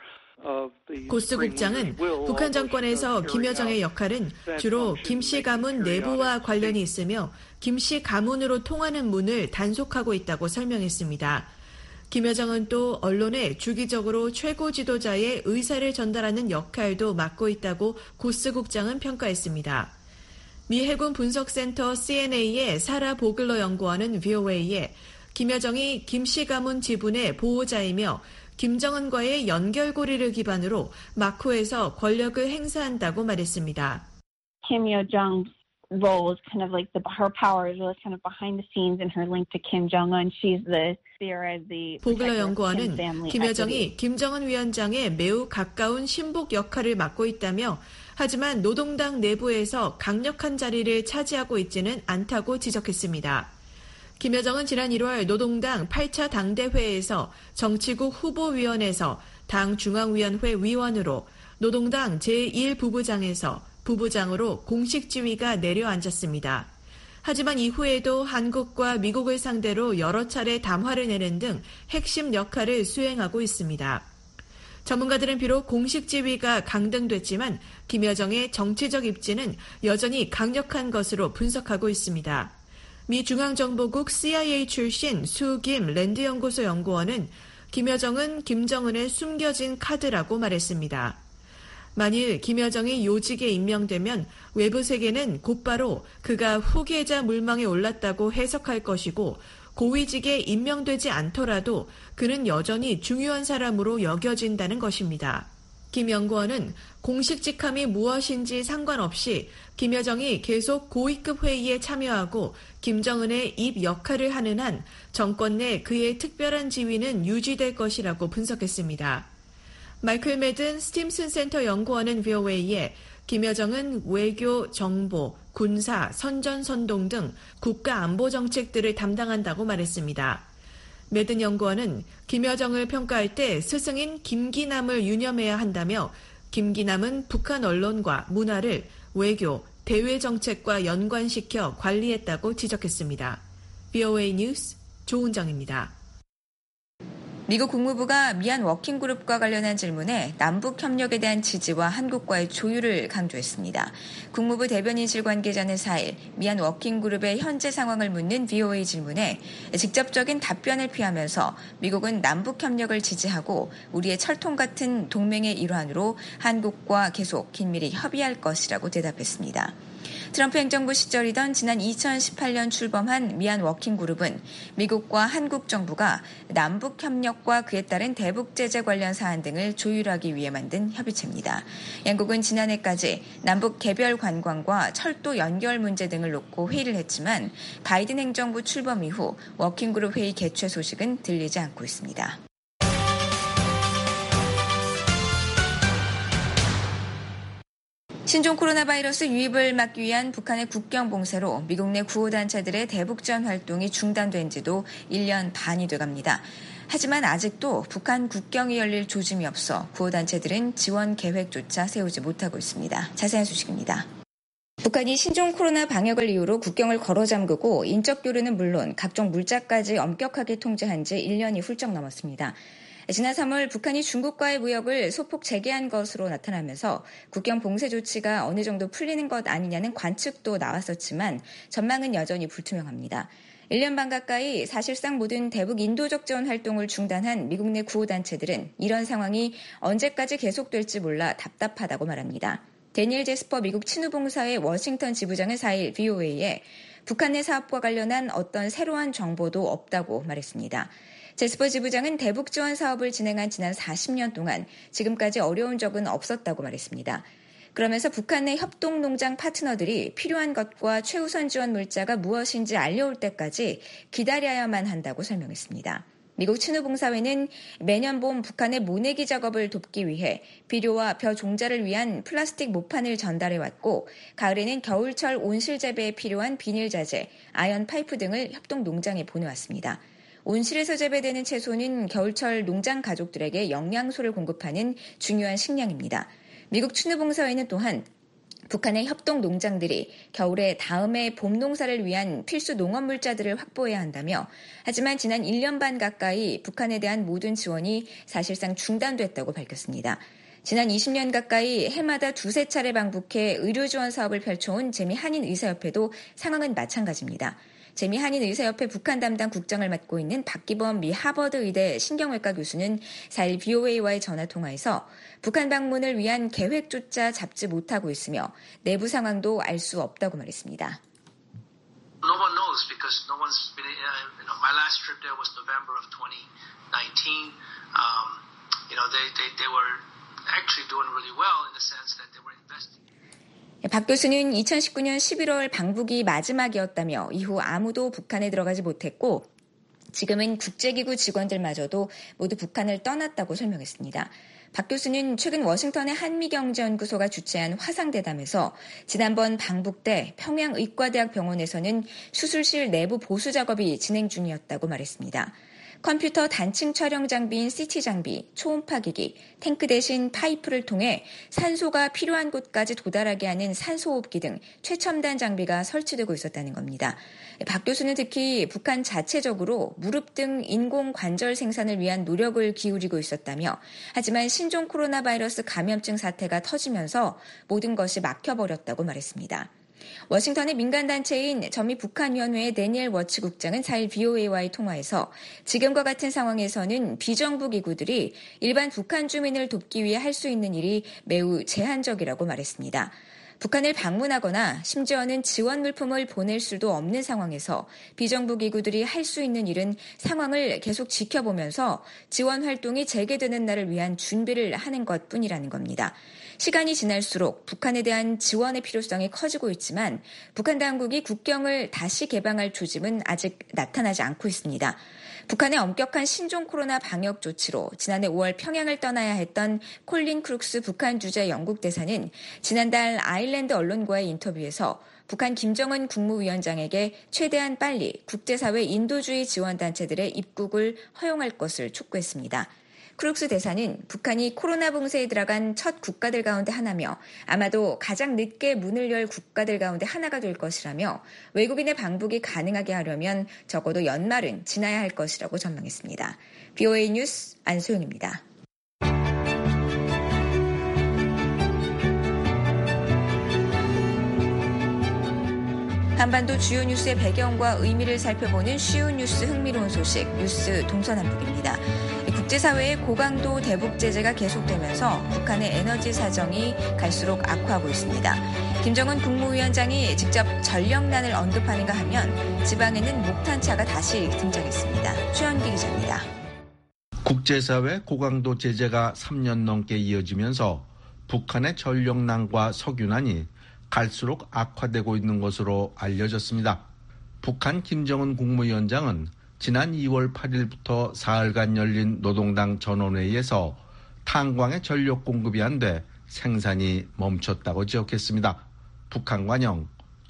고스 국장은 북한 정권에서 김여정의 역할은 주로 김씨 가문 내부와 관련이 있으며 김씨 가문으로 통하는 문을 단속하고 있다고 설명했습니다. 김여정은 또 언론에 주기적으로 최고 지도자의 의사를 전달하는 역할도 맡고 있다고 고스 국장은 평가했습니다. 미 해군 분석센터 씨엔에이의 사라 보글러 연구원은 브이오에이에 김여정이 김씨 가문 지분의 보호자이며 김정은과의 연결고리를 기반으로 마코에서 권력을 행사한다고 말했습니다. Kim Yo-jong's role is kind of like the her power is really kind of behind the scenes in her link to Kim Jong-un. She's the theorized the 보글러 연구원은 김여정이 김정은 위원장의 매우 가까운 신복 역할을 맡고 있다며 하지만 노동당 내부에서 강력한 자리를 차지하고 있지는 않다고 지적했습니다. 김여정은 지난 일월 노동당 팔 차 당대회에서 정치국 후보위원회에서 당 중앙위원회 위원으로 노동당 제일 부부장에서 부부장으로 공식 지위가 내려앉았습니다. 하지만 이후에도 한국과 미국을 상대로 여러 차례 담화를 내는 등 핵심 역할을 수행하고 있습니다. 전문가들은 비록 공식 지위가 강등됐지만 김여정의 정치적 입지는 여전히 강력한 것으로 분석하고 있습니다. 미 중앙정보국 씨아이에이 출신 수김 랜드연구소 연구원은 김여정은 김정은의 숨겨진 카드라고 말했습니다. 만일 김여정이 요직에 임명되면 외부 세계는 곧바로 그가 후계자 물망에 올랐다고 해석할 것이고 고위직에 임명되지 않더라도 그는 여전히 중요한 사람으로 여겨진다는 것입니다. 김 연구원은 공식 직함이 무엇인지 상관없이 김여정이 계속 고위급 회의에 참여하고 김정은의 입 역할을 하는 한 정권 내 그의 특별한 지위는 유지될 것이라고 분석했습니다. 마이클 매든 스팀슨 센터 연구원은 브이오에이에 김여정은 외교, 정보, 군사, 선전선동 등 국가 안보 정책들을 담당한다고 말했습니다. 매든 연구원은 김여정을 평가할 때 스승인 김기남을 유념해야 한다며 김기남은 북한 언론과 문화를 외교, 대외 정책과 연관시켜 관리했다고 지적했습니다. 브이오에이 뉴스 조은정입니다. 미국 국무부가 미얀 워킹그룹과 관련한 질문에 남북 협력에 대한 지지와 한국과의 조율을 강조했습니다. 국무부 대변인실 관계자는 사 일 미얀 워킹그룹의 현재 상황을 묻는 브이오에이 질문에 직접적인 답변을 피하면서 미국은 남북 협력을 지지하고 우리의 철통 같은 동맹의 일환으로 한국과 계속 긴밀히 협의할 것이라고 대답했습니다. 트럼프 행정부 시절이던 지난 이천십팔 년 출범한 미얀 워킹그룹은 미국과 한국 정부가 남북 협력과 그에 따른 대북 제재 관련 사안 등을 조율하기 위해 만든 협의체입니다. 양국은 지난해까지 남북 개별 관광과 철도 연결 문제 등을 놓고 회의를 했지만 바이든 행정부 출범 이후 워킹그룹 회의 개최 소식은 들리지 않고 있습니다. 신종 코로나 바이러스 유입을 막기 위한 북한의 국경 봉쇄로 미국 내 구호단체들의 대북 지원 활동이 중단된 지도 일 년 반이 돼갑니다. 하지만 아직도 북한 국경이 열릴 조짐이 없어 구호단체들은 지원 계획조차 세우지 못하고 있습니다. 자세한 소식입니다. 북한이 신종 코로나 방역을 이유로 국경을 걸어 잠그고 인적 교류는 물론 각종 물자까지 엄격하게 통제한 지 일 년이 훌쩍 넘었습니다. 지난 삼월 북한이 중국과의 무역을 소폭 재개한 것으로 나타나면서 국경 봉쇄 조치가 어느 정도 풀리는 것 아니냐는 관측도 나왔었지만 전망은 여전히 불투명합니다. 일 년 반 가까이 사실상 모든 대북 인도적 지원 활동을 중단한 미국 내 구호단체들은 이런 상황이 언제까지 계속될지 몰라 답답하다고 말합니다. 데니엘 제스퍼 미국 친우봉사회 워싱턴 지부장은 사 일 브이오에이에 북한 내 사업과 관련한 어떤 새로운 정보도 없다고 말했습니다. 제스퍼 지부장은 대북 지원 사업을 진행한 지난 사십 년 동안 지금까지 어려운 적은 없었다고 말했습니다. 그러면서 북한 내 협동농장 파트너들이 필요한 것과 최우선 지원 물자가 무엇인지 알려올 때까지 기다려야만 한다고 설명했습니다. 미국 친우봉사회는 매년 봄 북한의 모내기 작업을 돕기 위해 비료와 벼 종자를 위한 플라스틱 모판을 전달해왔고 가을에는 겨울철 온실 재배에 필요한 비닐 자재, 아연 파이프 등을 협동농장에 보내왔습니다. 온실에서 재배되는 채소는 겨울철 농장 가족들에게 영양소를 공급하는 중요한 식량입니다. 미국 친우봉사회는 또한 북한의 협동 농장들이 겨울에 다음해 봄 농사를 위한 필수 농업 물자들을 확보해야 한다며 하지만 지난 일 년 반 가까이 북한에 대한 모든 지원이 사실상 중단됐다고 밝혔습니다. 지난 이십 년 가까이 해마다 두세 차례 방북해 의료 지원 사업을 펼쳐온 재미 한인의사협회도 상황은 마찬가지입니다. 재미 한인의사협회 북한 담당 국장을 맡고 있는 박기범 미 하버드 의대 신경외과 교수는 사 일 브이오에이와의 전화통화에서 북한 방문을 위한 계획조차 잡지 못하고 있으며 내부 상황도 알 수 없다고 말했습니다. No one knows because no one's been, uh, you know, my last trip there was November of twenty nineteen. Um, you know, they, they, they were actually doing really well in the sense that they were investing. 박 교수는 이천십구 년 십일월 방북이 마지막이었다며 이후 아무도 북한에 들어가지 못했고 지금은 국제기구 직원들마저도 모두 북한을 떠났다고 설명했습니다. 박 교수는 최근 워싱턴의 한미경제연구소가 주최한 화상대담에서 지난번 방북 때 평양의과대학 병원에서는 수술실 내부 보수 작업이 진행 중이었다고 말했습니다. 컴퓨터 단층 촬영 장비인 씨티 장비, 초음파기기, 탱크 대신 파이프를 통해 산소가 필요한 곳까지 도달하게 하는 산소호흡기 등 최첨단 장비가 설치되고 있었다는 겁니다. 박 교수는 특히 북한 자체적으로 무릎 등 인공관절 생산을 위한 노력을 기울이고 있었다며 하지만 신종 코로나 바이러스 감염증 사태가 터지면서 모든 것이 막혀버렸다고 말했습니다. 워싱턴의 민간단체인 전미 북한위원회의 데니엘 워치 국장은 사 일 브이오에이와의 통화에서 지금과 같은 상황에서는 비정부 기구들이 일반 북한 주민을 돕기 위해 할 수 있는 일이 매우 제한적이라고 말했습니다. 북한을 방문하거나 심지어는 지원 물품을 보낼 수도 없는 상황에서 비정부 기구들이 할 수 있는 일은 상황을 계속 지켜보면서 지원 활동이 재개되는 날을 위한 준비를 하는 것뿐이라는 겁니다. 시간이 지날수록 북한에 대한 지원의 필요성이 커지고 있지만 북한 당국이 국경을 다시 개방할 조짐은 아직 나타나지 않고 있습니다. 북한의 엄격한 신종 코로나 방역 조치로 지난해 오월 평양을 떠나야 했던 콜린 크룩스 북한 주재 영국 대사는 지난달 아일랜드 언론과의 인터뷰에서 북한 김정은 국무위원장에게 최대한 빨리 국제사회 인도주의 지원단체들의 입국을 허용할 것을 촉구했습니다. 크룩스 대사는 북한이 코로나 봉쇄에 들어간 첫 국가들 가운데 하나며 아마도 가장 늦게 문을 열 국가들 가운데 하나가 될 것이라며 외국인의 방북이 가능하게 하려면 적어도 연말은 지나야 할 것이라고 전망했습니다. 비오에이 뉴스 안소연입니다. 한반도 주요 뉴스의 배경과 의미를 살펴보는 쉬운 뉴스 흥미로운 소식, 뉴스 동서남북입니다. 국제사회의 고강도 대북 제재가 계속되면서 북한의 에너지 사정이 갈수록 악화하고 있습니다. 김정은 국무위원장이 직접 전력난을 언급하는가 하면 지방에는 목탄차가 다시 등장했습니다. 최현기 기자입니다. 국제사회 고강도 제재가 삼 년 넘게 이어지면서 북한의 전력난과 석유난이 갈수록 악화되고 있는 것으로 알려졌습니다. 북한 김정은 국무위원장은 지난 이월 팔일부터 사흘간 열린 노동당 전원회의에서 탄광의 전력 공급이 안 돼 생산이 멈췄다고 지적했습니다. 북한 관영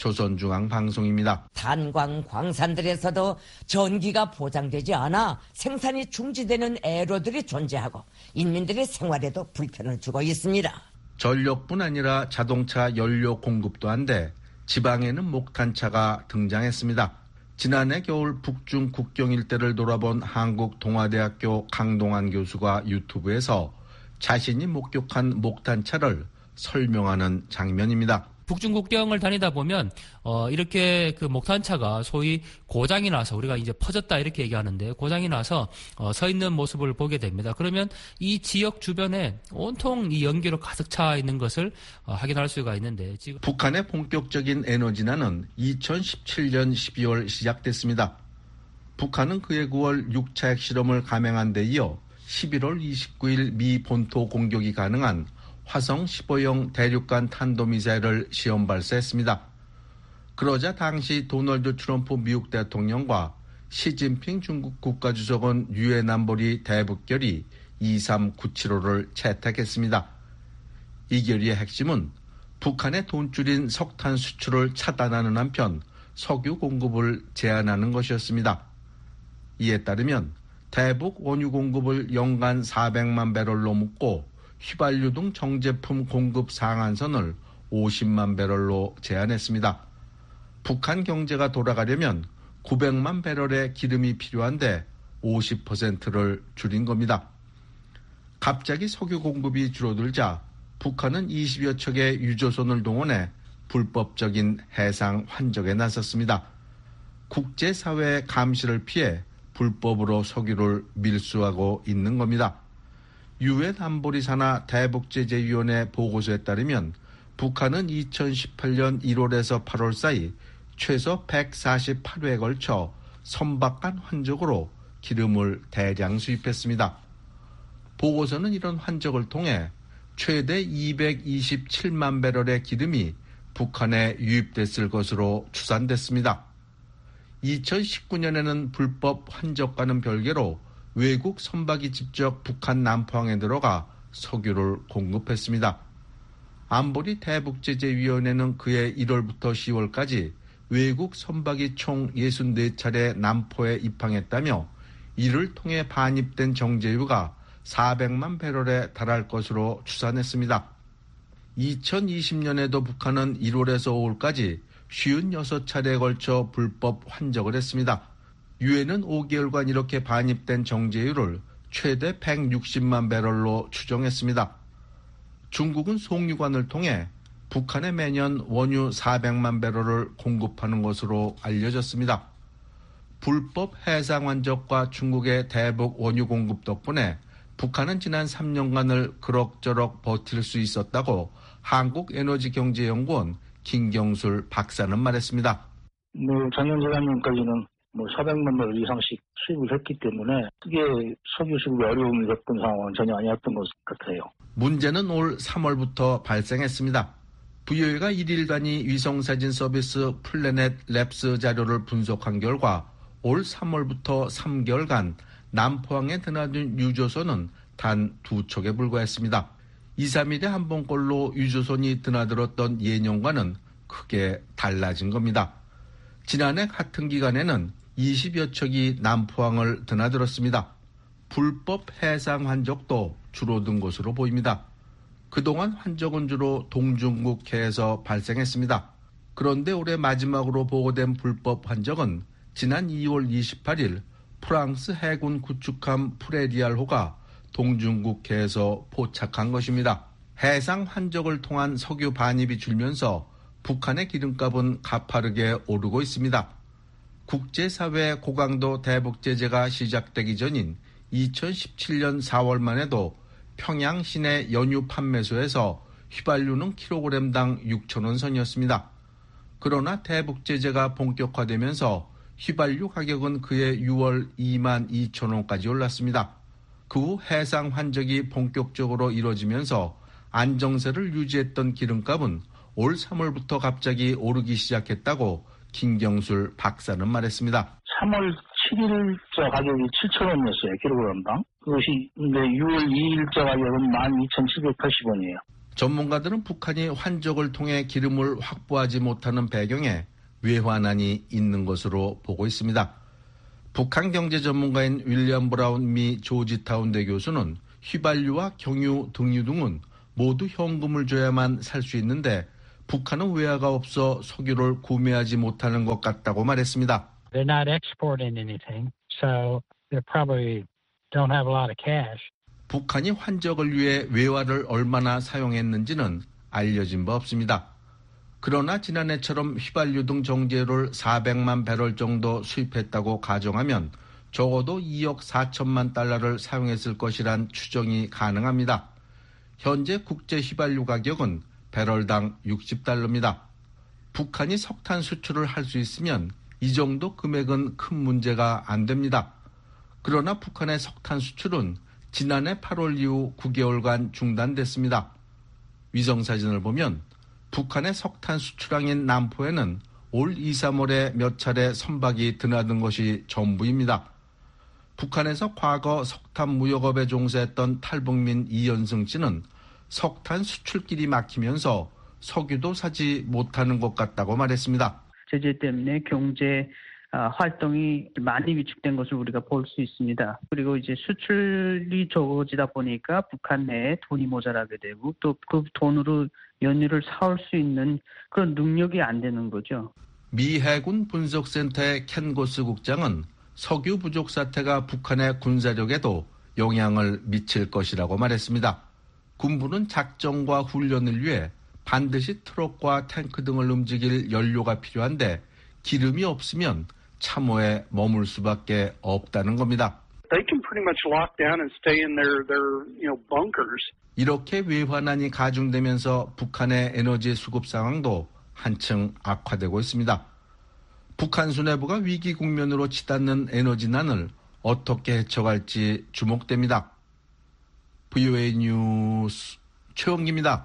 조선중앙방송입니다. 탄광 광산들에서도 전기가 보장되지 않아 생산이 중지되는 애로들이 존재하고 인민들의 생활에도 불편을 주고 있습니다. 전력뿐 아니라 자동차 연료 공급도 안 돼 지방에는 목탄차가 등장했습니다. 지난해 겨울 북중 국경 일대를 돌아본 한국동아대학교 강동환 교수가 유튜브에서 자신이 목격한 목탄차를 설명하는 장면입니다. 북중 국경을 다니다 보면 어 이렇게 그 목탄차가 소위 고장이 나서 우리가 이제 퍼졌다 이렇게 얘기하는데 고장이 나서 어 서 있는 모습을 보게 됩니다. 그러면 이 지역 주변에 온통 이 연기로 가득 차 있는 것을 어 확인할 수가 있는데 지금 북한의 본격적인 에너지난은 이천십칠년 십이월 시작됐습니다. 북한은 그해 구월 육 차 핵실험을 감행한 데 이어 십일월 이십구일 미 본토 공격이 가능한 화성 십오형 대륙간 탄도미사일을 시험 발사했습니다. 그러자 당시 도널드 트럼프 미국 대통령과 시진핑 중국 국가주석은 유엔 안보리 대북결의 이삼구칠오를 채택했습니다. 이 결의의 핵심은 북한의 돈줄인 석탄 수출을 차단하는 한편 석유 공급을 제한하는 것이었습니다. 이에 따르면 대북 원유 공급을 연간 사백만 배럴로 묶고 휘발유 등 정제품 공급 상한선을 오십만 배럴로 제한했습니다. 북한 경제가 돌아가려면 구백만 배럴의 기름이 필요한데 오십 퍼센트를 줄인 겁니다. 갑자기 석유 공급이 줄어들자 북한은 이십여 척의 유조선을 동원해 불법적인 해상 환적에 나섰습니다. 국제사회의 감시를 피해 불법으로 석유를 밀수하고 있는 겁니다. 유엔 안보리 산하 대북제재위원회 보고서에 따르면 북한은 이천십팔년 일월에서 팔월 사이 최소 백사십팔 회에 걸쳐 선박간 환적으로 기름을 대량 수입했습니다. 보고서는 이런 환적을 통해 최대 이백이십칠만 배럴의 기름이 북한에 유입됐을 것으로 추산됐습니다. 이천십구년에는 불법 환적과는 별개로 외국 선박이 직접 북한 남포항에 들어가 석유를 공급했습니다. 안보리 대북제재위원회는 그해 일월부터 시월까지 외국 선박이 총 육십사 차례 남포에 입항했다며 이를 통해 반입된 정제유가 사백만 배럴에 달할 것으로 추산했습니다. 이천이십년에도 북한은 일월에서 오월까지 오십육 차례에 걸쳐 불법 환적을 했습니다. 유엔은 오 개월간 이렇게 반입된 정제유를 최대 백육십만 배럴로 추정했습니다. 중국은 송유관을 통해 북한에 매년 원유 사백만 배럴을 공급하는 것으로 알려졌습니다. 불법 해상 환적과 중국의 대북 원유 공급 덕분에 북한은 지난 삼 년간을 그럭저럭 버틸 수 있었다고 한국에너지경제연구원 김경술 박사는 말했습니다. 뭐 작년 재작년까지는 뭐 사백만 배럴 이상씩 수입을 했기 때문에 크게 석유 수급에 어려움을 겪은 상황은 전혀 아니었던 것 같아요. 문제는 올 삼월부터 발생했습니다. 브이오에이가 일일 단위 위성사진 서비스 플래넷 랩스 자료를 분석한 결과 올 삼월부터 삼 개월간 남포항에 드나든 유조선은 단 두 척에 불과했습니다. 이, 삼일에 한 번꼴로 유조선이 드나들었던 예년과는 크게 달라진 겁니다. 지난해 같은 기간에는 이십여 척이 남포항을 드나들었습니다. 불법 해상 환적도 줄어든 것으로 보입니다. 그동안 환적은 주로 동중국해에서 발생했습니다. 그런데 올해 마지막으로 보고된 불법 환적은 지난 이월 이십팔일 프랑스 해군 구축함 프레리알호가 동중국해에서 포착한 것입니다. 해상 환적을 통한 석유 반입이 줄면서 북한의 기름값은 가파르게 오르고 있습니다. 국제사회 고강도 대북 제재가 시작되기 전인 이천십칠년 사월만 해도 평양 시내 연유 판매소에서 휘발유는 킬로그램당 육천 원 선이었습니다. 그러나 대북 제재가 본격화되면서 휘발유 가격은 그해 유월 이만 이천 원까지 올랐습니다. 그 후 해상 환적이 본격적으로 이뤄지면서 안정세를 유지했던 기름값은 올 삼월부터 갑자기 오르기 시작했다고 김경술 박사는 말했습니다. 삼월 칠일자 가격이 칠천 원이었어요. 킬로그램당. 그것이 근데 유월 이일자 가격은 만 이천칠백팔십 원이에요. 전문가들은 북한이 환적을 통해 기름을 확보하지 못하는 배경에 외환난이 있는 것으로 보고 있습니다. 북한 경제 전문가인 윌리엄 브라운 미 조지타운대 교수는 휘발유와 경유, 등유 등은 모두 현금을 줘야만 살 수 있는데 북한은 외화가 없어 석유를 구매하지 못하는 것 같다고 말했습니다. They're not exporting anything, so they probably don't have a lot of cash. 북한이 환적을 위해 외화를 얼마나 사용했는지는 알려진 바 없습니다. 그러나 지난해처럼 휘발유 등 정제를 사백만 배럴 정도 수입했다고 가정하면 적어도 이억 사천만 달러를 사용했을 것이란 추정이 가능합니다. 현재 국제 휘발유 가격은 배럴당 육십 달러입니다. 북한이 석탄 수출을 할 수 있으면 이 정도 금액은 큰 문제가 안 됩니다. 그러나 북한의 석탄 수출은 지난해 팔월 이후 구 개월간 중단됐습니다. 위성사진을 보면 북한의 석탄 수출항인 남포에는 올 이, 삼월에 몇 차례 선박이 드나든 것이 전부입니다. 북한에서 과거 석탄 무역업에 종사했던 탈북민 이연승 씨는 석탄 수출길이 막히면서 석유도 사지 못하는 것 같다고 말했습니다. 제재 때문에 경제 활동이 많이 위축된 것을 우리가 볼 수 있습니다. 그리고 이제 수출이 적어지다 보니까 북한 내에 돈이 모자라게 되고 또 그 돈으로 연유를 사올 수 있는 그런 능력이 안 되는 거죠. 미 해군 분석센터의 켄 고스 국장은 석유 부족 사태가 북한의 군사력에도 영향을 미칠 것이라고 말했습니다. 군부는 작전과 훈련을 위해 반드시 트럭과 탱크 등을 움직일 연료가 필요한데 기름이 없으면 참호에 머물 수밖에 없다는 겁니다. They can pretty much lock down and stay in their, their, you know, bunkers. 이렇게 외환난이 가중되면서 북한의 에너지 수급 상황도 한층 악화되고 있습니다. 북한 수뇌부가 위기 국면으로 치닫는 에너지난을 어떻게 헤쳐갈지 주목됩니다. 브이오에이 뉴스 최원기입니다.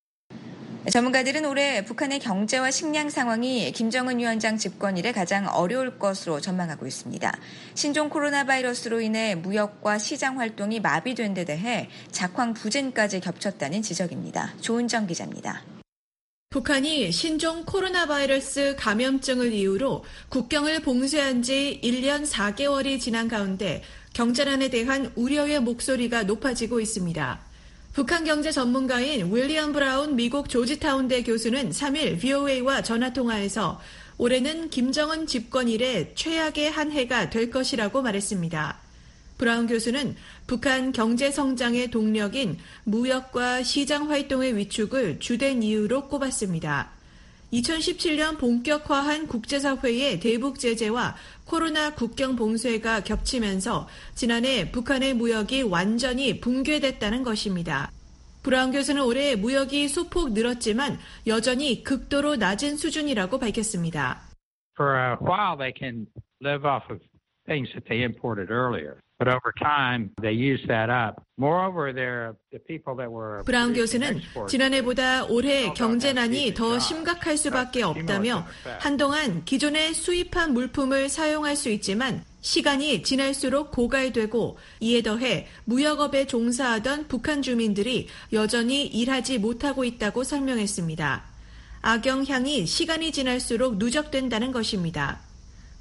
전문가들은 올해 북한의 경제와 식량 상황이 김정은 위원장 집권 이래 가장 어려울 것으로 전망하고 있습니다. 신종 코로나 바이러스로 인해 무역과 시장 활동이 마비된 데 대해 작황 부진까지 겹쳤다는 지적입니다. 조은정 기자입니다. 북한이 신종 코로나 바이러스 감염증을 이유로 국경을 봉쇄한 지 일 년 사 개월이 지난 가운데 경제난에 대한 우려의 목소리가 높아지고 있습니다. 북한 경제 전문가인 윌리엄 브라운 미국 조지타운대 교수는 삼일 브이오에이와 전화통화에서 올해는 김정은 집권 이래 최악의 한 해가 될 것이라고 말했습니다. 브라운 교수는 북한 경제 성장의 동력인 무역과 시장 활동의 위축을 주된 이유로 꼽았습니다. 이천십칠 년 본격화한 국제사회의 대북 제재와 코로나 국경 봉쇄가 겹치면서 지난해 북한의 무역이 완전히 붕괴됐다는 것입니다. 브라운 교수는 올해 무역이 소폭 늘었지만 여전히 극도로 낮은 수준이라고 밝혔습니다. For a while they can live off of things that they imported earlier. But over time, they used that up. Moreover, there the people that were. 브라운 교수는 지난해보다 올해 경제난이 더 심각할 수밖에 없다며 한동안 기존에 수입한 물품을 사용할 수 있지만 시간이 지날수록 고갈되고 이에 더해 무역업에 종사하던 북한 주민들이 여전히 일하지 못하고 있다고 설명했습니다. 악영향이 시간이 지날수록 누적된다는 것입니다.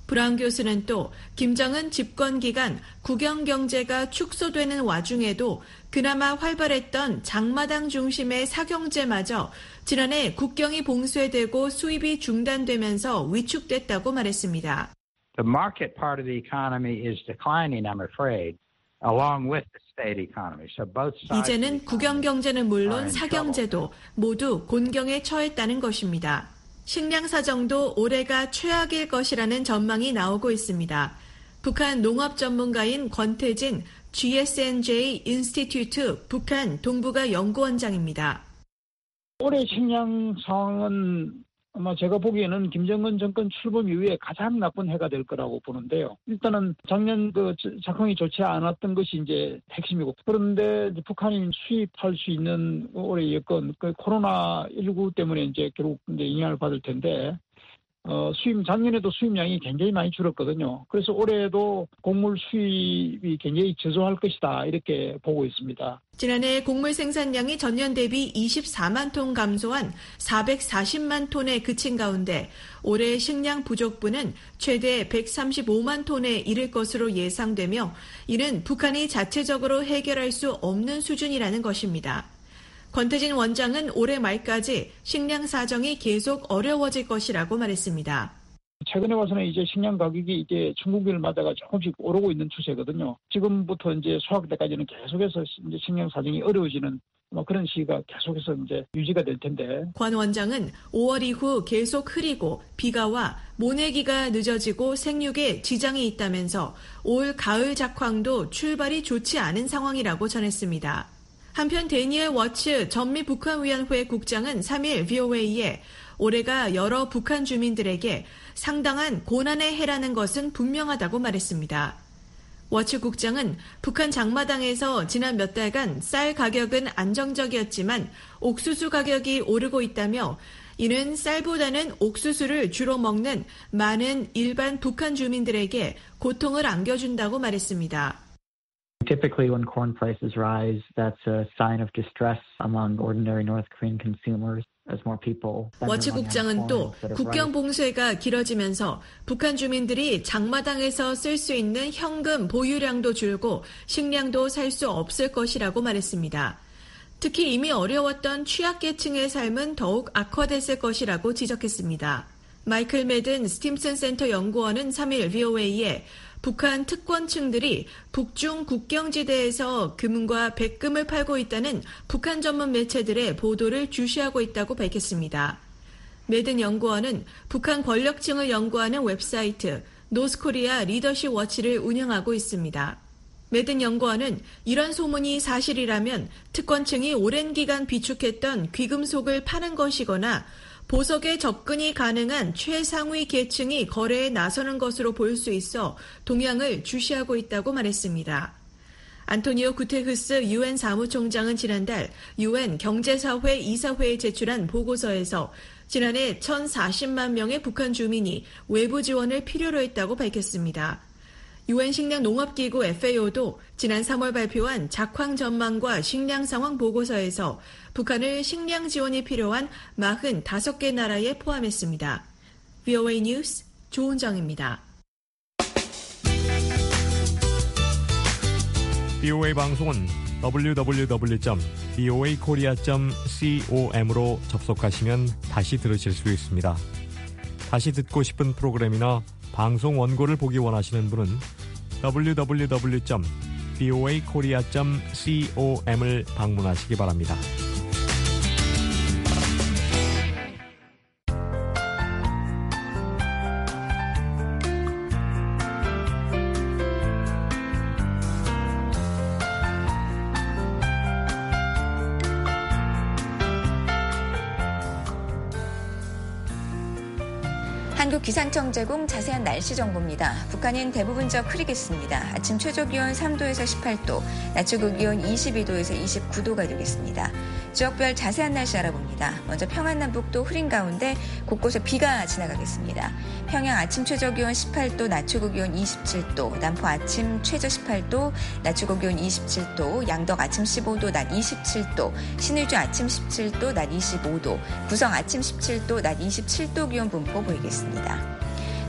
브라운 교수는 또 김정은 집권 기간 국영경제가 축소되는 와중에도 그나마 활발했던 장마당 중심의 사경제마저 지난해 국경이 봉쇄되고 수입이 중단되면서 위축됐다고 말했습니다. The market part of the economy is declining, I'm afraid, along with the state economy. So both sides. 이제는 국영경제는 물론 사경제도 모두 곤경에 처했다는 것입니다. 식량 사정도 올해가 최악일 것이라는 전망이 나오고 있습니다. 북한 농업 전문가인 권태진 지에스엔제이 인스티튜트 북한 동북아 연구원장입니다. 올해 식량 상황은 아마 제가 보기에는 김정은 정권 출범 이후에 가장 나쁜 해가 될 거라고 보는데요. 일단은 작년 그 작황이 좋지 않았던 것이 이제 핵심이고, 그런데 북한이 수입할 수 있는 올해 여건 그 코로나 십구 때문에 이제 결국 이제 영향을 받을 텐데, 어, 수입, 작년에도 수입량이 굉장히 많이 줄었거든요. 그래서 올해도 곡물 수입이 굉장히 저조할 것이다, 이렇게 보고 있습니다. 지난해 곡물 생산량이 전년 대비 이십사만 톤 감소한 사백사십만 톤에 그친 가운데 올해 식량 부족분은 최대 백삼십오만 톤에 이를 것으로 예상되며, 이는 북한이 자체적으로 해결할 수 없는 수준이라는 것입니다. 권태진 원장은 올해 말까지 식량 사정이 계속 어려워질 것이라고 말했습니다. 최근에 와서는 이제 식량 가격이 이제 중국일마다가 조금씩 오르고 있는 추세거든요. 지금부터 이제 수확 때까지는 계속해서 이제 식량 사정이 어려워지는 뭐 그런 시기가 계속해서 이제 유지가 될 텐데. 권 원장은 오월 이후 계속 흐리고 비가 와 모내기가 늦어지고 생육에 지장이 있다면서 올 가을 작황도 출발이 좋지 않은 상황이라고 전했습니다. 한편 데니엘 워츠 전미북한위원회 국장은 삼 일 브이오에이에 올해가 여러 북한 주민들에게 상당한 고난의 해라는 것은 분명하다고 말했습니다. 워츠 국장은 북한 장마당에서 지난 몇 달간 쌀 가격은 안정적이었지만 옥수수 가격이 오르고 있다며, 이는 쌀보다는 옥수수를 주로 먹는 많은 일반 북한 주민들에게 고통을 안겨준다고 말했습니다. Typically, when corn prices rise, that's a sign of distress among ordinary North Korean consumers. 워치 국장은 또 국경 봉쇄가 길어지면서 북한 주민들이 장마당에서 쓸 수 있는 현금 보유량도 줄고 식량도 살 수 없을 것이라고 말했습니다. 특히 이미 어려웠던 취약계층의 삶은 더욱 악화됐을 것이라고 지적했습니다. 마이클 매든 스팀슨 센터 연구원은 삼 일 브이오에이에 북한 특권층들이 북중 국경지대에서 금과 백금을 팔고 있다는 북한 전문 매체들의 보도를 주시하고 있다고 밝혔습니다. 매든 연구원은 북한 권력층을 연구하는 웹사이트 노스코리아 리더십 워치를 운영하고 있습니다. 매든 연구원은 이런 소문이 사실이라면 특권층이 오랜 기간 비축했던 귀금속을 파는 것이거나 보석에 접근이 가능한 최상위 계층이 거래에 나서는 것으로 볼 수 있어 동향을 주시하고 있다고 말했습니다. 안토니오 구테흐스 유엔 사무총장은 지난달 유엔 경제사회 이사회에 제출한 보고서에서 지난해 천사십만 명의 북한 주민이 외부 지원을 필요로 했다고 밝혔습니다. 유엔 식량농업기구 에프에이오도 지난 삼월 발표한 작황 전망과 식량 상황 보고서에서 북한을 식량 지원이 필요한 사십오 개 나라에 포함했습니다. 브이오에이 뉴스 조은정입니다. 브이오에이 방송은 더블유 더블유 더블유 점 브이오에이 코리아 점 com으로 접속하시면 다시 들으실 수 있습니다. 다시 듣고 싶은 프로그램이나 방송 원고를 보기 원하시는 분은 더블유 더블유 더블유 점 브이오에이 코리아 점 com을 방문하시기 바랍니다. 한국기상청 제공 자세한 날씨 정보입니다. 북한은 대부분적 흐리겠습니다. 아침 최저기온 삼 도에서 십팔 도, 낮 최고기온 이십이 도에서 이십구 도가 되겠습니다. 지역별 자세한 날씨 알아봅니다. 먼저 평안 남북도 흐린 가운데 곳곳에 비가 지나가겠습니다. 평양 아침 최저기온 십팔 도, 낮 최고기온 이십칠 도, 남포 아침 최저 십팔 도, 낮 최고기온 이십칠 도, 양덕 아침 십오 도, 낮 이십칠 도, 신의주 아침 십칠 도, 낮 이십오 도, 구성 아침 십칠 도, 낮 이십칠 도 기온 분포 보이겠습니다.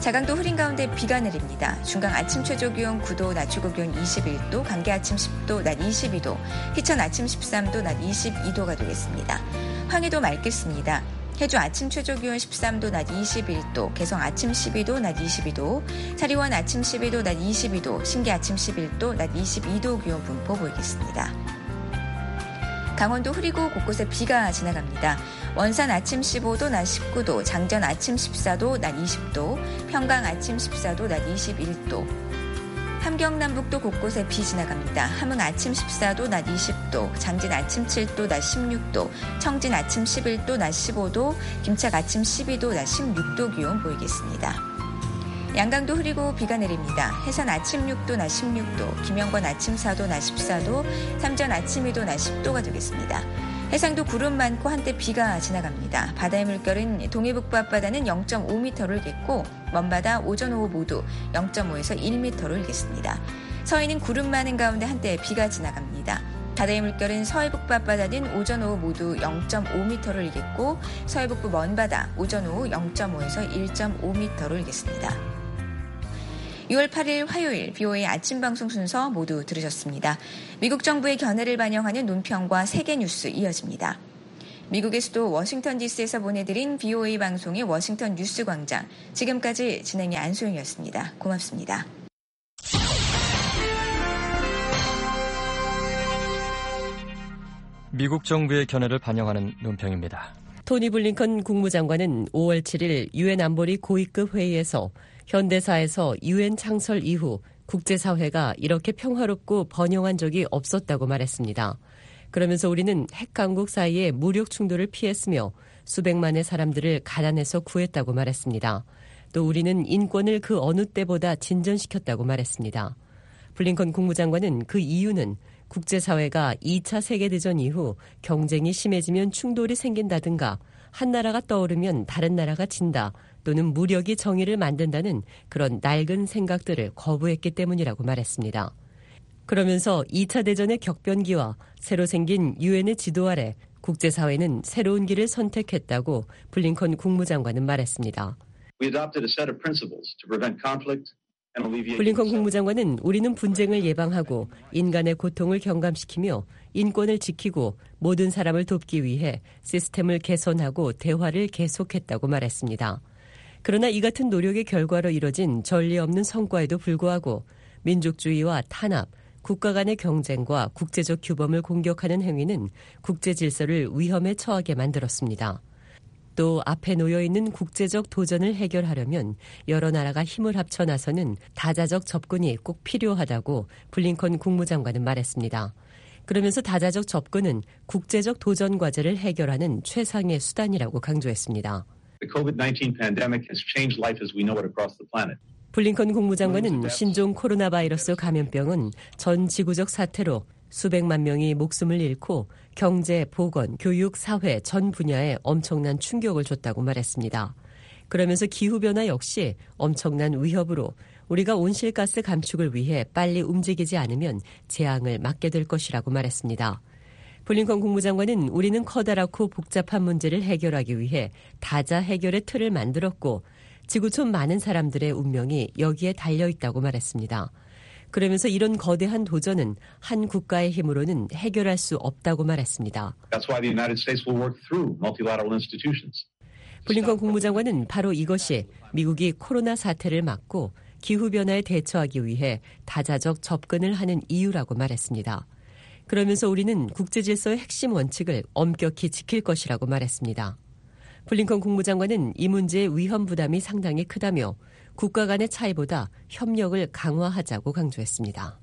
자강도 흐린 가운데 비가 내립니다. 중강 아침 최저기온 구 도, 낮 최고기온 이십일 도, 감계 아침 십 도, 낮 이십이 도, 희천 아침 십삼 도, 낮 이십이 도가 되겠습니다. 황해도 맑겠습니다. 해주 아침 최저기온 십삼 도, 낮 이십일 도, 개성 아침 십이 도, 낮 이십이 도, 사리원 아침 십이 도, 낮 이십이 도, 신계 아침 십일 도, 낮 이십이 도 기온 분포 보이겠습니다. 강원도 흐리고 곳곳에 비가 지나갑니다. 원산 아침 십오 도, 낮 십구 도, 장전 아침 십사 도, 낮 이십 도, 평강 아침 십사 도, 낮 이십일 도, 함경 남북도 곳곳에 비 지나갑니다. 함흥 아침 십사 도, 낮 이십 도, 장진 아침 칠 도, 낮 십육 도, 청진 아침 십일 도, 낮 십오 도, 김착 아침 십이 도, 낮 십육 도 기온 보이겠습니다. 양강도 흐리고 비가 내립니다. 해산 아침 육 도, 낮 십육 도, 김영권 아침 사 도, 낮 십사 도, 삼전 아침 이 도, 낮 십 도가 되겠습니다. 해상도 구름 많고 한때 비가 지나갑니다. 바다의 물결은 동해북부 앞바다는 영 점 오 미터를 일겠고 먼바다 오전 오후 모두 영 점 오에서 일 미터를 일겠습니다. 서해는 구름 많은 가운데 한때 비가 지나갑니다. 바다의 물결은 서해북부 앞바다는 오전 오후 모두 영 점 오 미터를 일겠고 서해북부 먼바다 오전 오후 영 점 오에서 일 점 오 미터를 일겠습니다. 유월 팔일 화요일 비오에이 아침 방송 순서 모두 들으셨습니다. 미국 정부의 견해를 반영하는 논평과 세계 뉴스 이어집니다. 미국의 수도 워싱턴 디씨에서 보내드린 비오에이 방송의 워싱턴 뉴스 광장. 지금까지 진행의 안소영이었습니다. 고맙습니다. 미국 정부의 견해를 반영하는 논평입니다. 토니 블링컨 국무장관은 오월 칠일 유엔 안보리 고위급 회의에서 현대사에서 유엔 창설 이후 국제사회가 이렇게 평화롭고 번영한 적이 없었다고 말했습니다. 그러면서 우리는 핵강국 사이의 무력 충돌을 피했으며 수백만의 사람들을 가난에서 구했다고 말했습니다. 또 우리는 인권을 그 어느 때보다 진전시켰다고 말했습니다. 블링컨 국무장관은 그 이유는 국제사회가 이 차 세계대전 이후 경쟁이 심해지면 충돌이 생긴다든가 한 나라가 떠오르면 다른 나라가 진다 또는 무력이 정의를 만든다는 그런 낡은 생각들을 거부했기 때문이라고 말했습니다. 그러면서 이 차 대전의 격변기와 새로 생긴 유엔의 지도 아래 국제사회는 새로운 길을 선택했다고 블링컨 국무장관은 말했습니다. 블링컨 국무장관은 우리는 분쟁을 예방하고 인간의 고통을 경감시키며 인권을 지키고 모든 사람을 돕기 위해 시스템을 개선하고 대화를 계속했다고 말했습니다. 그러나 이 같은 노력의 결과로 이뤄진 전례 없는 성과에도 불구하고 민족주의와 탄압, 국가 간의 경쟁과 국제적 규범을 공격하는 행위는 국제 질서를 위험에 처하게 만들었습니다. 또 앞에 놓여있는 국제적 도전을 해결하려면 여러 나라가 힘을 합쳐 나서는 다자적 접근이 꼭 필요하다고 블링컨 국무장관은 말했습니다. 그러면서 다자적 접근은 국제적 도전 과제를 해결하는 최상의 수단이라고 강조했습니다. The 코비드 나인틴 pandemic has changed life as we know it across the planet. 블링컨 국무장관은 신종 코로나 바이러스 감염병은 전 지구적 사태로 수백만 명이 목숨을 잃고 경제, 보건, 교육, 사회 전 분야에 엄청난 충격을 줬다고 말했습니다. 그러면서 기후변화 역시 엄청난 위협으로 우리가 온실가스 감축을 위해 빨리 움직이지 않으면 재앙을 맞게 될 것이라고 말했습니다. 블링컨 국무장관은 우리는 커다랗고 복잡한 문제를 해결하기 위해 다자 해결의 틀을 만들었고 지구촌 많은 사람들의 운명이 여기에 달려있다고 말했습니다. 그러면서 이런 거대한 도전은 한 국가의 힘으로는 해결할 수 없다고 말했습니다. That's why the United States will work through multilateral institutions. 블링컨 국무장관은 바로 이것이 미국이 코로나 사태를 막고 기후변화에 대처하기 위해 다자적 접근을 하는 이유라고 말했습니다. 그러면서 우리는 국제질서의 핵심 원칙을 엄격히 지킬 것이라고 말했습니다. 블링컨 국무장관은 이 문제의 위험 부담이 상당히 크다며 국가 간의 차이보다 협력을 강화하자고 강조했습니다.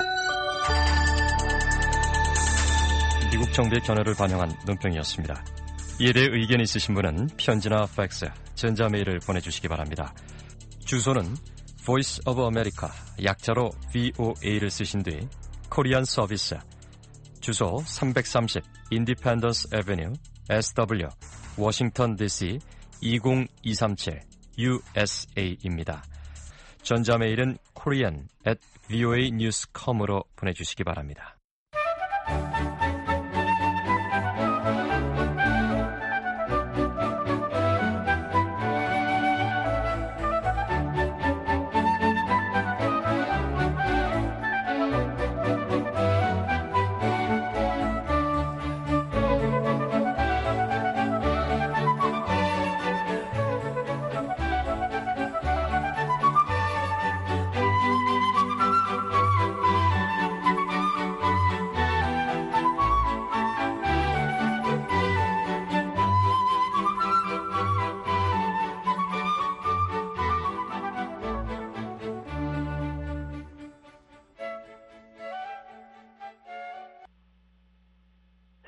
미국 정부의 견해를 반영한 논평이었습니다. 이에 대해 의견이 있으신 분은 편지나 팩스, 전자메일을 보내주시기 바랍니다. 주소는 Voice of America, 약자로 브이오에이를 쓰신 뒤 코리안 서비스, 주소 삼백삼십 Independence Avenue, 에스더블유, 워싱턴 디씨 이공이삼칠 유에스에이입니다. 전자메일은 korean at 브이오에이 뉴스 닷컴으로 보내주시기 바랍니다.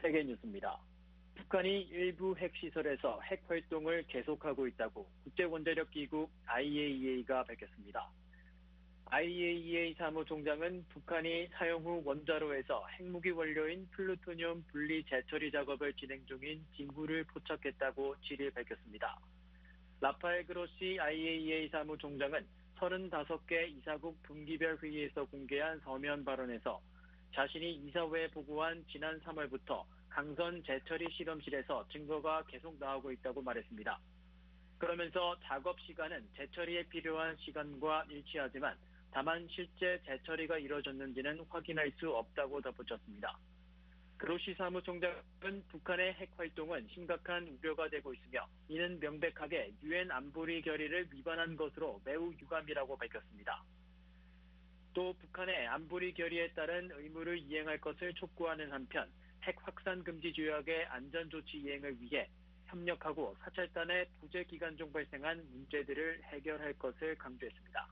세계뉴스입니다. 북한이 일부 핵시설에서 핵활동을 계속하고 있다고 국제원자력기구 아이에이이에이가 밝혔습니다. 아이에이이에이 사무총장은 북한이 사용 후 원자로에서 핵무기 원료인 플루토늄 분리 재처리 작업을 진행 중인 징후를 포착했다고 칠 일 밝혔습니다. 라파엘 그로시 아이에이이에이 사무총장은 서른다섯 개 이사국 분기별 회의에서 공개한 서면 발언에서 자신이 이사회에 보고한 지난 삼월부터 강선 재처리 실험실에서 증거가 계속 나오고 있다고 말했습니다. 그러면서 작업 시간은 재처리에 필요한 시간과 일치하지만 다만 실제 재처리가 이루어졌는지는 확인할 수 없다고 덧붙였습니다. 그로시 사무총장은 북한의 핵활동은 심각한 우려가 되고 있으며 이는 명백하게 유엔 안보리 결의를 위반한 것으로 매우 유감이라고 밝혔습니다. 또 북한의 안보리 결의에 따른 의무를 이행할 것을 촉구하는 한편 핵 확산 금지 조약의 안전조치 이행을 위해 협력하고 사찰단의 부재 기간 중 발생한 문제들을 해결할 것을 강조했습니다.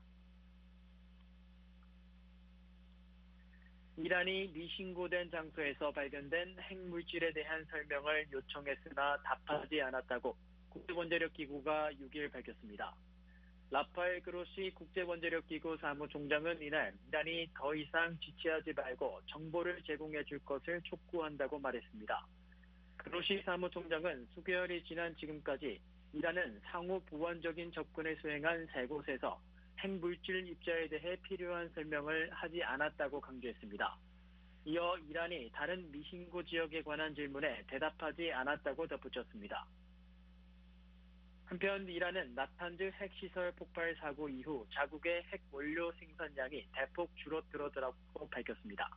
이란이 미신고된 장소에서 발견된 핵물질에 대한 설명을 요청했으나 답하지 않았다고 국제원자력기구가 육 일 밝혔습니다. 라파엘 그로시 국제원자력기구 사무총장은 이날 이란이 더 이상 지체하지 말고 정보를 제공해 줄 것을 촉구한다고 말했습니다. 그로시 사무총장은 수개월이 지난 지금까지 이란은 상호 보완적인 접근을 수행한 세 곳에서 핵물질 입자에 대해 필요한 설명을 하지 않았다고 강조했습니다. 이어 이란이 다른 미신고 지역에 관한 질문에 대답하지 않았다고 덧붙였습니다. 한편 이란은 나탄즈 핵시설 폭발 사고 이후 자국의 핵 원료 생산량이 대폭 줄어들었다고 밝혔습니다.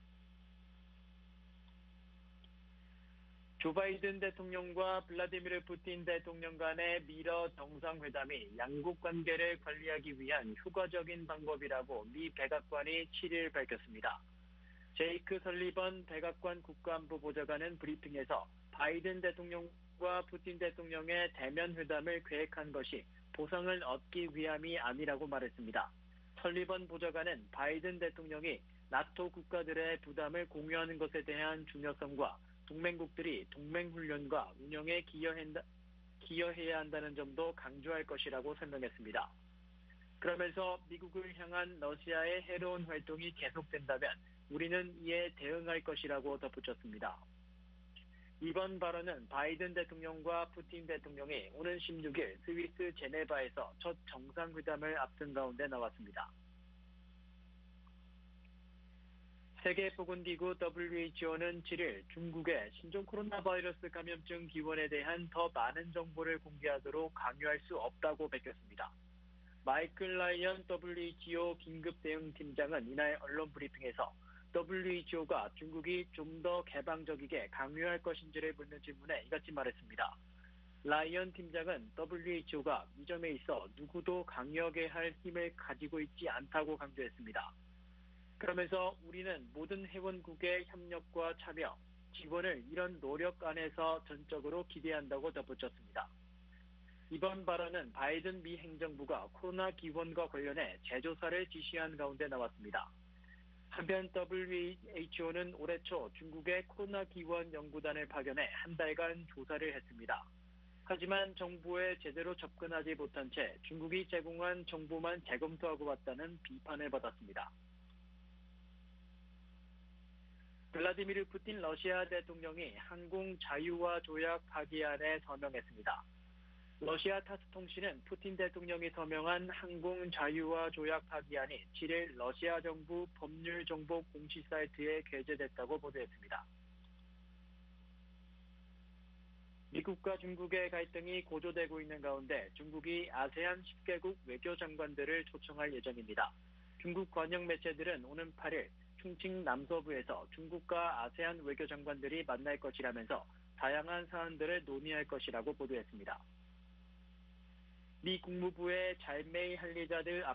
조 바이든 대통령과 블라디미르 푸틴 대통령 간의 미러 정상회담이 양국 관계를 관리하기 위한 효과적인 방법이라고 미 백악관이 칠 일 밝혔습니다. 제이크 설리번 백악관 국가안보보좌관은 브리핑에서 바이든 대통령과 푸틴 대통령의 대면 회담을 계획한 것이 보상을 얻기 위함이 아니라고 말했습니다. 설리번 보좌관은 바이든 대통령이 나토 국가들의 부담을 공유하는 것에 대한 중요성과 동맹국들이 동맹훈련과 운영에 기여한다, 기여해야 한다는 점도 강조할 것이라고 설명했습니다. 그러면서 미국을 향한 러시아의 해로운 활동이 계속된다면 우리는 이에 대응할 것이라고 덧붙였습니다. 이번 발언은 바이든 대통령과 푸틴 대통령이 오는 십육 일 스위스 제네바에서 첫 정상회담을 앞둔 가운데 나왔습니다. 세계보건기구 더블유에이치오는 칠 일 중국의 신종 코로나 바이러스 감염증 기원에 대한 더 많은 정보를 공개하도록 강요할 수 없다고 밝혔습니다. 마이클 라이언 더블유에이치오 긴급대응팀장은 이날 언론 브리핑에서 더블유에이치오가 중국이 좀 더 개방적이게 강요할 것인지를 묻는 질문에 이같이 말했습니다. 라이언 팀장은 더블유에이치오가 이 점에 있어 누구도 강요하게 할 힘을 가지고 있지 않다고 강조했습니다. 그러면서 우리는 모든 회원국의 협력과 참여, 지원을 이런 노력 안에서 전적으로 기대한다고 덧붙였습니다. 이번 발언은 바이든 미 행정부가 코로나 기원과 관련해 재조사를 지시한 가운데 나왔습니다. 한편 더블유에이치오는 올해 초 중국의 코로나 기원 연구단을 파견해 한 달간 조사를 했습니다. 하지만 정부에 제대로 접근하지 못한 채 중국이 제공한 정보만 재검토하고 왔다는 비판을 받았습니다. 블라디미르 푸틴 러시아 대통령이 항공 자유화 조약 파기안에 서명했습니다. 러시아 타스 통신은 푸틴 대통령이 서명한 항공 자유화 조약 파기안이 칠 일 러시아 정부 법률 정보 공시 사이트에 게재됐다고 보도했습니다. 미국과 중국의 갈등이 고조되고 있는 가운데 중국이 아세안 십 개국 외교장관들을 초청할 예정입니다. 중국 관영 매체들은 오는 팔 일 충칭 남서부에서 중국과 아세안 외교장관들이 만날 것이라면서 다양한 사안들을 논의할 것이라고 보도했습니다. 미 국무부의 잘메이 할리자드